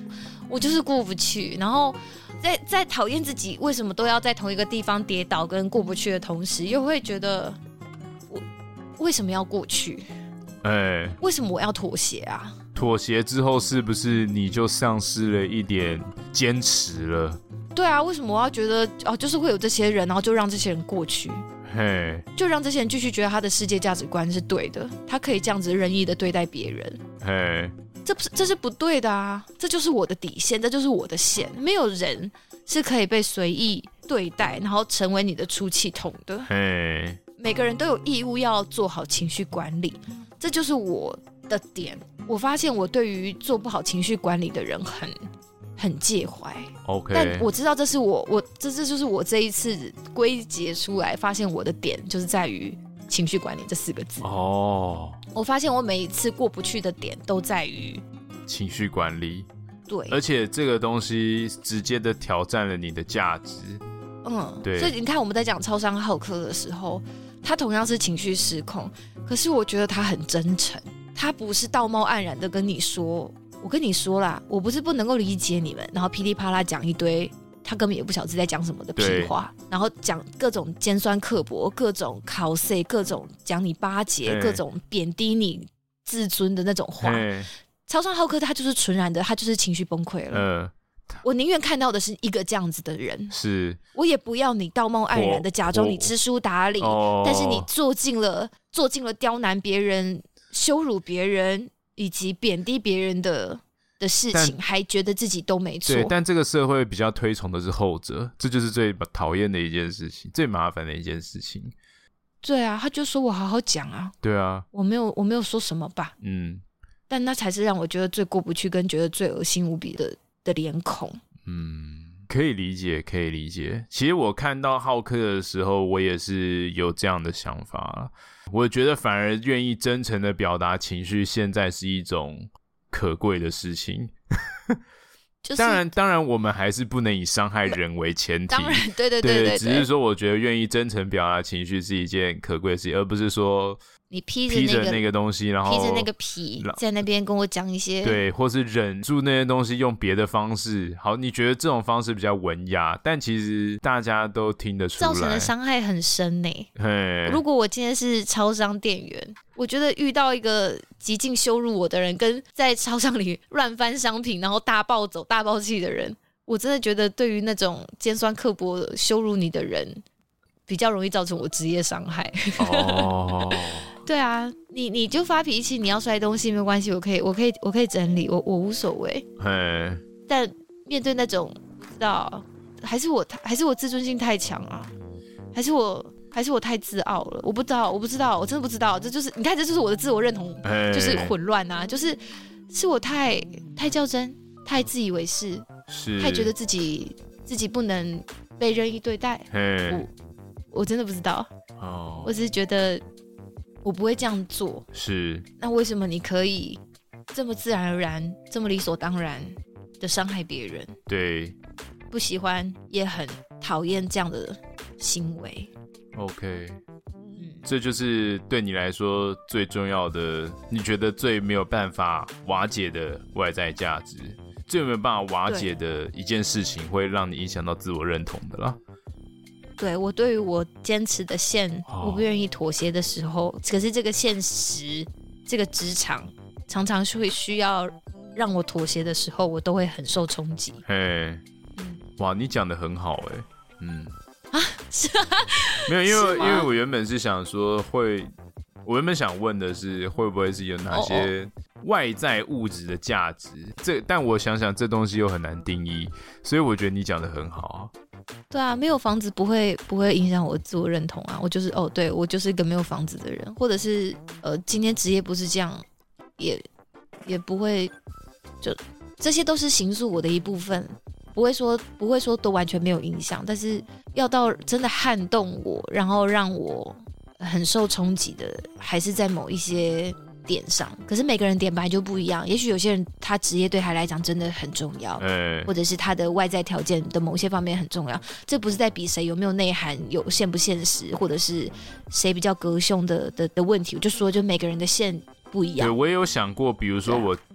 我就是过不去。然后在讨厌自己为什么都要在同一个地方跌倒跟过不去的同时，又会觉得我为什么要过去？为什么我要妥协啊？ 妥协之后是不是你就丧失了一点坚持了？ 对啊，为什么我要觉得就是会有这些人，然后就让这些人过去？就让这些人继续觉得他的世界价值观是对的，他可以这样子任意的对待别人。这是不对的啊！这就是我的底线，这就是我的线。没有人是可以被随意对待，然后成为你的出气筒的。每个人都有义务要做好情绪管理，这就是我的点。我发现我对于做不好情绪管理的人很介怀。但我知道这是这就是我这一次归结出来，发现我的点就是在于情绪管理这4个字。我发现我每一次过不去的点都在于情绪管理。 对， 而且这个东西直接的挑战了你的价值。对。 所以你看我们在讲超商浩克的时候，他同样是情绪失控，可是我觉得他很真诚，他不是道貌岸然的跟你说，我跟你说啦，我不是不能够理解你们，然后噼里啪啦讲一堆他根本也不晓得在讲什么的屁话，然后讲各种尖酸刻薄，各种考试，各种讲你巴结，各种贬低你自尊的那种话。超商浩克他就是纯然的，他就是情绪崩溃了。我宁愿看到的是一个这样子的人，我也不要你道貌岸然的假装你知书达理，但是你做尽了刁难别人、羞辱别人以及贬低别人的事情，还觉得自己都没错。 对，但这个社会比较推崇的是后者，这就是最讨厌的一件事情，最麻烦的一件事情。 对啊，他就说我好好讲啊。 对啊， 我没有说什么吧。但那才是让我觉得最过不去跟觉得最恶心无比的脸孔。 可以理解，可以理解。其实我看到浩克的时候，我也是有这样的想法。我觉得反而愿意真诚的表达情绪，现在是一种可贵的事情。当然我们还是不能以伤害人为前提。 当然，对， 只是说我觉得愿意真诚表达情绪是一件可贵的事情，而不是说你披着那个东西，然后披着那个皮在那边跟我讲一些， 对，或是忍住那些东西，用别的方式。好，你觉得这种方式比较文雅，但其实大家都听得出来， 造成的伤害很深呢。如果我今天是超商店员，我觉得遇到一个极尽羞辱我的人，跟在超商里乱翻商品，然后大暴走、大爆气的人，我真的觉得对于那种尖酸刻薄、羞辱你的人，比较容易造成我职业伤害。对啊，你就发脾气，你要摔东西没关系，我可以整理，我无所谓。但面对那种不知道，还是我自尊心太强啊，还是我太自傲了，我不知道，我真的不知道。这就是你看，这就是我的自我认同，就是混乱啊，是我太较真，太自以为是，太觉得自己不能被任意对待。我真的不知道，我只是觉得我不会这样做。那为什么你可以这么自然而然、这么理所当然的伤害别人？ 对， 不喜欢也很讨厌这样的行为。 OK，这就是对你来说最重要的，你觉得最没有办法瓦解的外在价值，最没有办法瓦解的一件事情，会让你影响到自我认同的啦。 对，我对于我坚持的线，我不愿意妥协的时候，可是这个现实，这个职场常常会需要让我妥协的时候，我都会很受冲击。 哇，你讲得很好是啊， 没有，因为我原本是想说我原本想问的是会不会是有哪些外在物质的价值，但我想想这东西又很难定义，所以我觉得你讲得很好啊。 对啊，没有房子不会影响我的自我认同啊，我就是对，我就是一个没有房子的人，或者是今天职业不是这样，也不会，就这些都是形塑我的一部分。不会说都完全没有影响，但是要到真的撼动我，然后让我很受冲击的，还是在某一些点上。可是每个人点本来就不一样，也许有些人他职业对他来讲真的很重要，或者是他的外在条件的某些方面很重要。这不是在比谁有没有内涵，有现不现实，或者是谁比较隔胸的问题。我就说，就每个人的线不一样。 对，我也有想过，比如说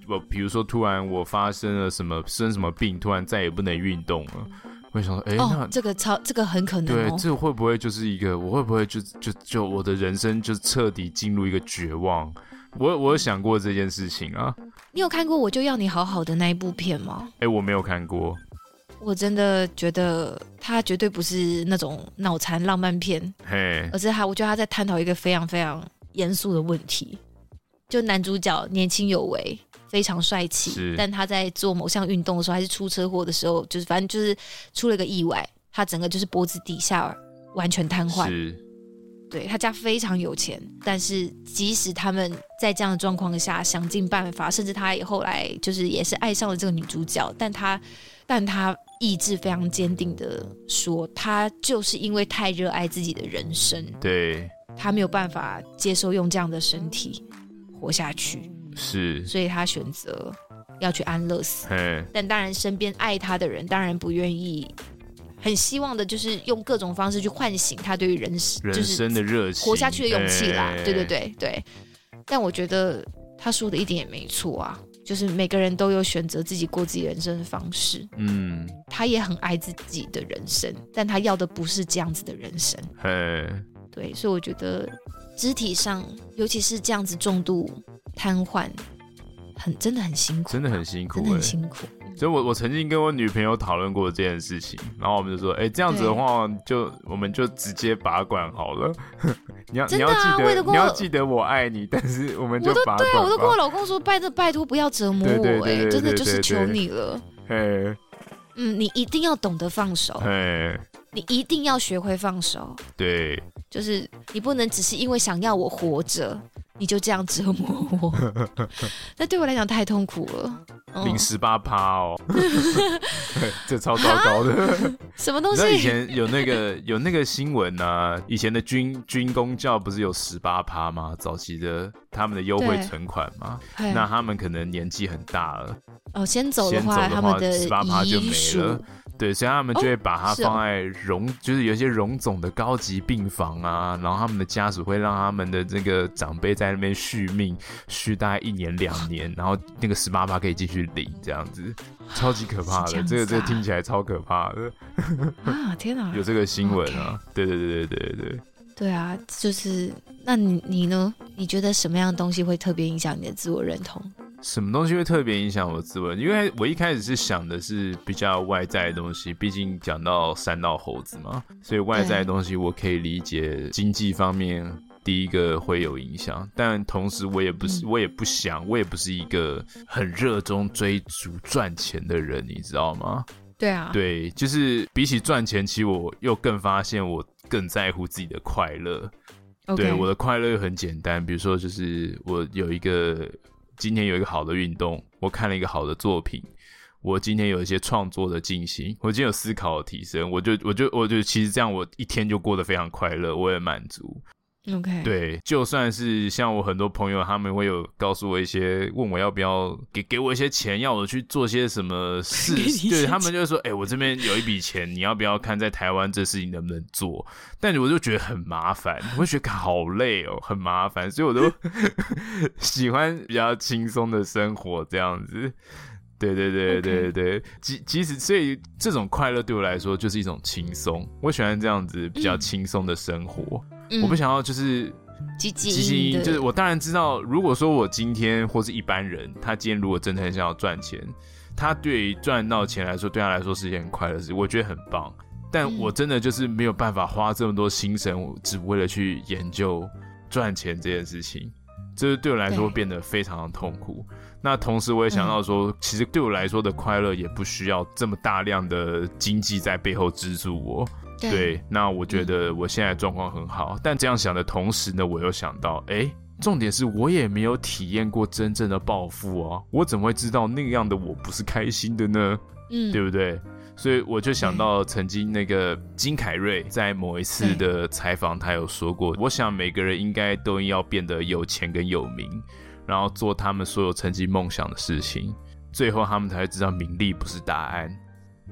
比如说突然我发生了什么生什么病，突然再也不能运动了，我想说那这个很可能对，这会不会就是一个我会不会就我的人生就彻底进入一个绝望？我有想过这件事情啊。 你有看过我就要你好好的那一部片吗？ 我没有看过。 我真的觉得他绝对不是那种脑残浪漫片，而是我觉得他在探讨一个非常非常严肃的问题。就男主角年轻有为，非常帅气，但他在做某项运动的时候，还是出车祸的时候，就是反正就是出了个意外，他整个就是脖子底下完全瘫痪。对，他家非常有钱，但是即使他们在这样的状况下想尽办法，甚至他也后来就是也是爱上了这个女主角，但他意志非常坚定的说，他就是因为太热爱自己的人生， 对， 他没有办法接受用这样的身体活下去，所以他选择要去安乐死。但当然身边爱他的人当然不愿意，很希望的就是用各种方式去唤醒他对于人生的热情、 活下去的勇气啦。对。但我觉得他说的一点也没错啊，就是每个人都有选择自己过自己人生的方式。他也很爱自己的人生，但他要的不是这样子的人生。对，所以我觉得肢体上，尤其是这样子重度瘫痪，真的很辛苦， 真的很辛苦， 真的很辛苦。 所以我曾经跟我女朋友讨论过这件事情，然后我们就说，这样子的话，我们就直接拔管好了。你要记得我爱你，但是我们就拔管。对， 我都跟我老公说，拜托不要折磨我，真的就是求你了。你一定要懂得放手，你一定要学会放手。对，就是你不能只是因为想要我活着，你就这样折磨我。那对我来讲太痛苦了。 领18%哦，这超糟糕的。 什么东西？ 你知道以前有那个新闻啊，以前的军公教不是有18%吗？早期的他们的优惠存款嘛，那他们可能年纪很大了， 先走的话，他们的 18%就没了。对，所以他们就会把它放在就是有些荣总的高级病房啊，然后他们的家属会让他们的这个长辈在那边续命，续大概1年2年，然后那个18%可以继续领，这样子，超级可怕的。这个听起来超可怕的啊！天哪， 有这个新闻啊！对。 对啊，就是那你呢？你觉得什么样的东西会特别影响你的自我认同？ 什么东西会特别影响我自我？因为我一开始是想的是比较外在的东西，毕竟讲到山道猴子嘛，所以外在的东西我可以理解，经济方面第一个会有影响，但同时我也不是一个很热衷追逐赚钱的人，你知道吗？ 对啊， 对，就是比起赚钱，其实我又更发现我更在乎自己的快乐。对，我的快乐很简单，比如说就是我今天有一个好的运动，我看了一个好的作品，我今天有一些创作的进行，我今天有思考的提升，我就其实这样我一天就过得非常快乐，我也满足。 OK， 对，就算是像我很多朋友，他们会有告诉我一些，问我要不要给我一些钱，要我去做些什么事，对，他们就会说，我这边有一笔钱，你要不要看在台湾这事情能不能做？但我就觉得很麻烦，我会觉得好累哦，很麻烦，所以我都喜欢比较轻松的生活这样子。对，即使所以这种快乐对我来说就是一种轻松，我喜欢这样子比较轻松的生活。我不想要就是积极， 就是我当然知道，如果说我今天或是一般人，他今天如果真的很想要赚钱，他对于赚到钱来说，对他来说是一件很快乐的事，我觉得很棒。但我真的就是没有办法花这么多心神，只为了去研究赚钱这件事情，这对我来说变得非常的痛苦。那同时我也想到说，其实对我来说的快乐也不需要这么大量的经济在背后资助我。对，那我觉得我现在状况很好，但这样想的同时呢，我又想到，重点是我也没有体验过真正的暴富啊，我怎么会知道那样的我不是开心的呢？对不对？所以我就想到曾经那个金凯瑞在某一次的采访，他有说过，我想每个人应该都要变得有钱跟有名，然后做他们所有曾经梦想的事情，最后他们才会知道名利不是答案。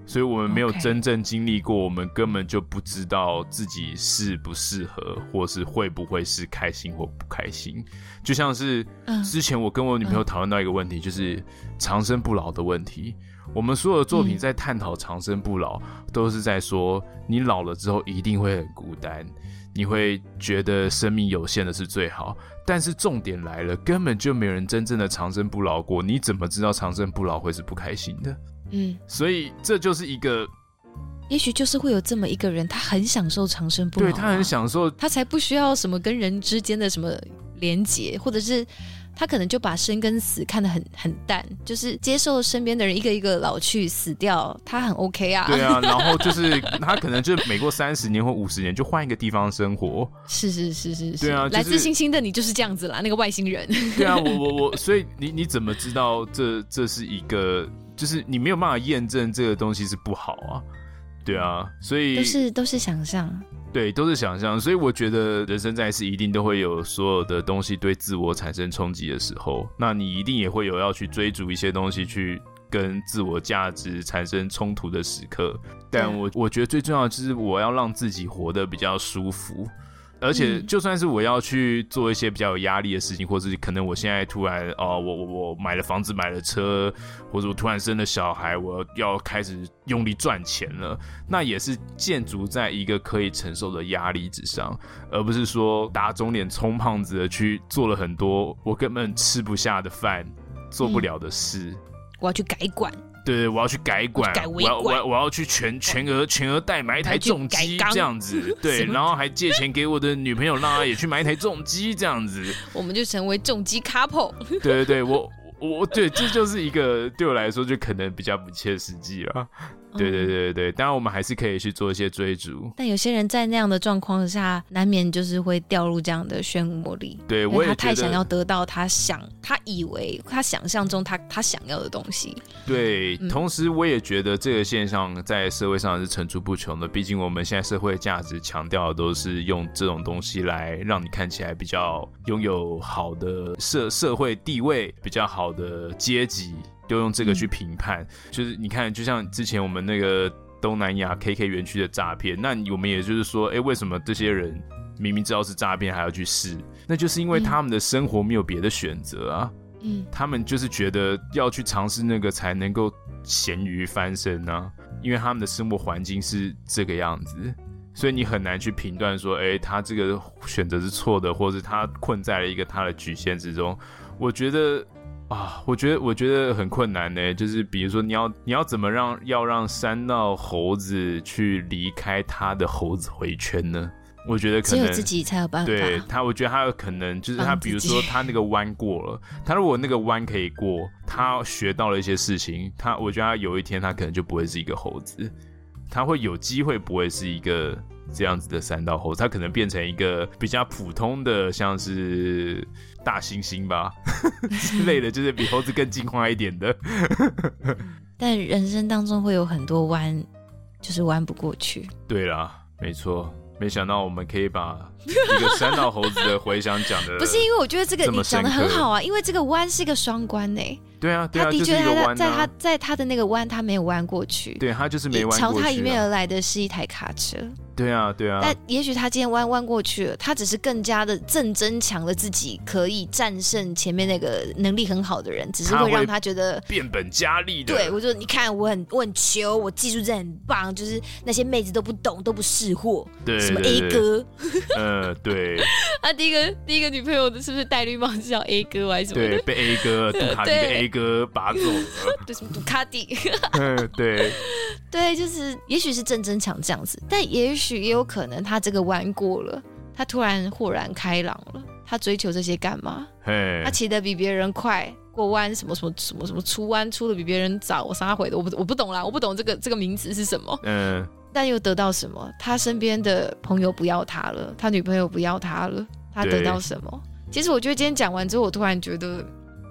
所以我们没有真正经历过，我们根本就不知道自己适不适合，或是会不会是开心或不开心。就像是之前我跟我女朋友讨论到一个问题，就是长生不老的问题。我们所有的作品在探讨长生不老，都是在说你老了之后一定会很孤单，你会觉得生命有限的是最好。但是重点来了，根本就没有人真正的长生不老过，你怎么知道长生不老会是不开心的？所以这就是一个， 也许就是会有这么一个人，他很享受长生不老， 对，他很享受， 他才不需要什么跟人之间的什么连结，或者是他可能就把生跟死看得很淡，就是接受身边的人一个一个老去死掉，他很 OK 啊。 对啊，然后就是他可能就每过30年或50年就换一个地方生活。 是， 对啊， 来自星星的你就是这样子啦，那个外星人。 对啊，我，所以你怎么知道这是一个？就是你没有办法验证这个东西是不好啊，对啊，所以都是想象， 对，都是想象，所以我觉得人生在世一定都会有所有的东西对自我产生冲击的时候，那你一定也会有要去追逐一些东西去跟自我价值产生冲突的时刻，但我觉得最重要的就是我要让自己活得比较舒服。而且就算是我要去做一些比较有压力的事情，或是可能我现在突然我买了房子买了车，或者我突然生了小孩，我要开始用力赚钱了，那也是建筑在一个可以承受的压力之上，而不是说打肿脸充胖子的去做了很多我根本吃不下的饭，做不了的事。 我要去改管。 对，我要去改管，我要去全额贷买一台重机这样子，对，然后还借钱给我的女朋友，让她也去买一台重机这样子， 我们就成为重机 couple。 对，我对，这就是一个对我来说就可能比较不切实际了。对，当然我们还是可以去做一些追逐， 但有些人在那样的状况下，难免就是会掉入这样的漩涡里。 对，我也觉得他太想要得到他以为他想象中他想要的东西。 对，同时我也觉得这个现象在社会上是层出不穷的。毕竟我们现在社会价值强调的都是用这种东西来让你看起来比较拥有好的社会地位，比较好的阶级。就用这个去评判，就是你看，就像之前我们那个东南亚 KK 园区的诈骗，那我们也就是说，为什么这些人明明知道是诈骗还要去试？那就是因为他们的生活没有别的选择啊。他们就是觉得要去尝试那个才能够咸鱼翻身啊，因为他们的生活环境是这个样子，所以你很难去评断说，他这个选择是错的，或是他困在了一个他的局限之中。我觉得很困难呢，就是比如说你要怎么让山道猴子去离开他的猴子回圈呢？我觉得可能只有自己才有办法。 对他，我觉得他有可能就是他，比如说他那个弯过了，他如果那个弯可以过，他学到了一些事情，我觉得他有一天他可能就不会是一个猴子，他会有机会不会是一个这样子的山道猴子，他可能变成一个比较普通的，像是大猩猩吧之类的，就是比猴子更进化一点的。 但人生当中会有很多弯，就是弯不过去。 对啦，没错。没想到我们可以把一个山道猴子的回响讲的， 不是因为我觉得这个你讲的很好啊，因为这个弯是一个双关呢。 对啊， 他的确他在他的那个弯他没有弯过去， 对他就是没弯过去， 朝他迎面而来的是一台卡车。 对啊， 但也许他今天弯过去了，他只是更加的增强了自己可以战胜前面那个能力很好的人，只是会让他觉得变本加厉的。 对，我说你看我很穷，我技术真的很棒，就是那些妹子都不懂，都不识货， 对， 什么 A 哥， 对。 他第一个女朋友的是不是戴绿帽是叫 A 哥还是什么的？ 对，被 A 哥杜卡迪的 A 哥拔走了。 对，什么杜卡迪？ 对， 就是也许是正强这样子，但也许也有可能他这个弯过了，他突然豁然开朗了。他追求这些干嘛？他骑得比别人快，过弯什么出弯出的比别人早，我啥回的我不懂啦，我不懂这个名词是什么。但又得到什么？他身边的朋友不要他了，他女朋友不要他了，他得到什么？其实我觉得今天讲完之后，我突然觉得，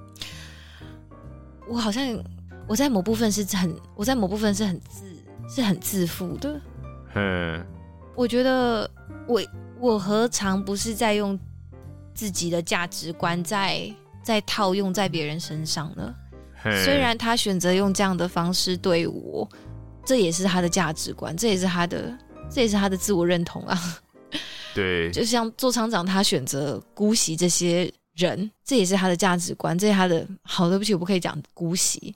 我好像我在某部分是很自负的。我觉得我何尝不是在用自己的价值观在套用在别人身上呢？虽然他选择用这样的方式对我， 这也是他的价值观，这也是他的自我认同啊。 对， 就像周厂长他选择姑息这些人，这也是他的价值观，这是他的。好，对不起，我不可以讲姑息。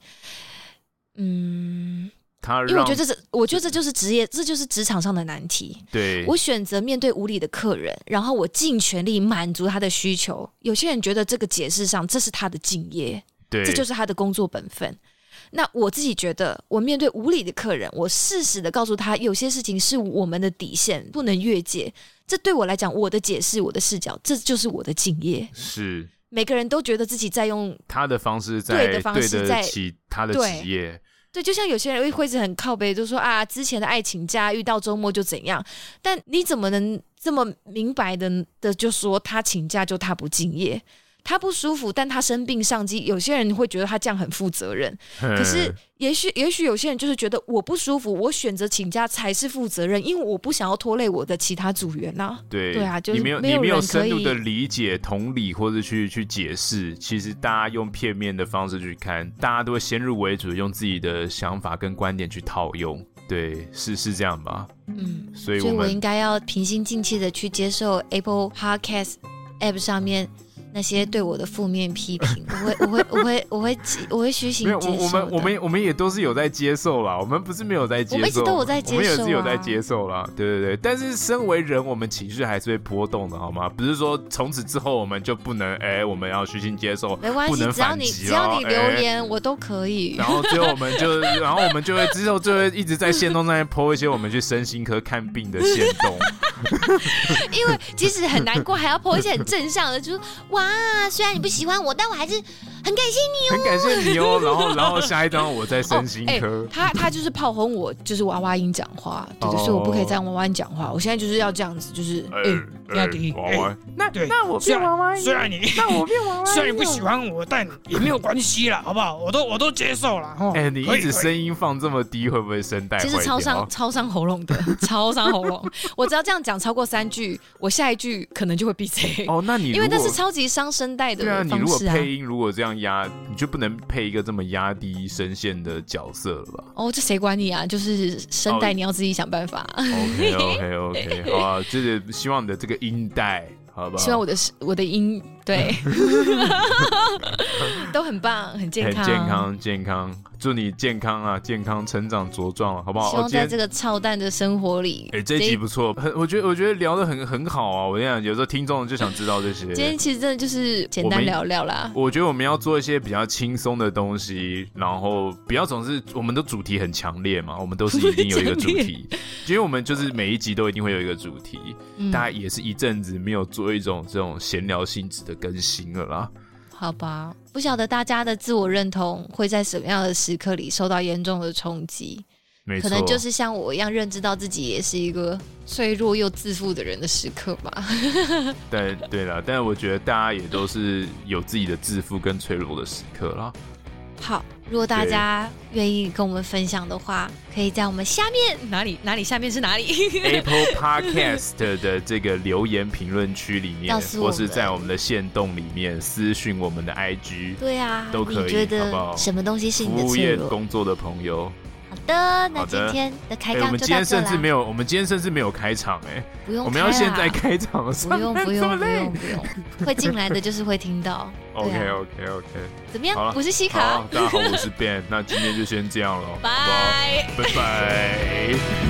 因为我觉得这就是职业，这就是职场上的难题。 对， 我选择面对无理的客人，然后我尽全力满足他的需求。有些人觉得这个解释上，这是他的敬业， 对， 这就是他的工作本分。那我自己觉得，我面对无理的客人，我适时的告诉他，有些事情是我们的底线，不能越界。这对我来讲，我的解释，我的视角，这就是我的敬业。 是， 每个人都觉得自己在用他的方式在对得起他的职业。 对，就像有些人会一直很靠北，就说啊，之前的爱请假遇到周末就怎样。但你怎么能这么明白的就说他请假就他不敬业？他不舒服，但他生病上机，有些人会觉得他这样很负责任。可是也许有些人就是觉得我不舒服，我选择请假才是负责任，因为我不想要拖累我的其他组员啊。 对啊，就是你没有深入的理解、同理或者去解释，其实大家用片面的方式去看，大家都会先入为主，用自己的想法跟观点去套用。对，是这样吧？所以我应该要平心静气的去接受 Apple Podcast App 上面那些对我的负面批评，我会虚心接受的。 我们也都是有在接受啦，我们不是没有在接受， 我们一直都有在接受， 我们也是有在接受啦。对，但是身为人，我们情绪还是会波动的，好吗？不是说从此之后我们就不能我们要虚心接受， 没关系， 不能反击， 只要你留言，我都可以。 然后最后我们就会之后就会一直在限动上面 po 一些我们去身心科看病的限动。 因为即使很难过，还要 po 一些很正向的，就是哇，虽然你不喜欢我，但我还是很感谢你哦， 很感谢你哦。然后下一张我在身心科， 他就是炮轰我，就是娃娃音讲话，对，所以我不可以再用娃娃音讲话，我现在就是要这样子，就是娃娃。 那我变娃娃音，虽然你不喜欢我，但也没有关系啦，好不好？我都接受了。 你一直声音放这么低，会不会声带坏掉？ 其实超伤喉咙的，超伤喉咙。我只要这样讲超过3句，我下一句可能就会闭嘴。 那你因为那是超级伤声带的方式啊。 你如果配音如果这样压，你就不能配一个这么压低声线的角色了吧？ 这谁管你啊？就是声带你要自己想办法。 OK， 好啊，就是希望你的这个音带。好不好？ 希望我的音对都很棒，很健康， 健康，祝你健康啊，健康成长茁壮，好不好？ 希望在这个操蛋的生活里， 这一集不错，我觉得聊得很好啊。我跟你讲，有时候听众就想知道这些。 今天其实真的就是简单聊聊啦。 我觉得我们要做一些比较轻松的东西，然后不要总是我们的主题很强烈嘛，我们都是一定有一个主题，因为我们就是每一集都一定会有一个主题，大概也是一阵子没有做一种这种闲聊性质的更新了啦。 好吧，不晓得大家的自我认同会在什么样的时刻里受到严重的冲击，可能就是像我一样认知到自己也是一个脆弱又自负的人的时刻吧。 对啦，但是我觉得大家也都是有自己的自负跟脆弱的时刻啦。 好，如果大家愿意跟我们分享的话，可以在我们下面哪里下面是哪里 ？Apple Podcast 的这个留言评论区里面，或是在我们的限动里面私讯我们的 IG， 对啊， 都可以， 你觉得好不好？ 什么东西是你的脆弱？ 服务业工作的朋友。 好的，那今天的开场就到这啦。我们今天甚至没有开场不用开啦， 我们要现在开场， 不用，会进来的就是会听到。 OK， 怎么样？我是西卡， 大家好，我是 Ben， 那今天就先这样了， 拜拜。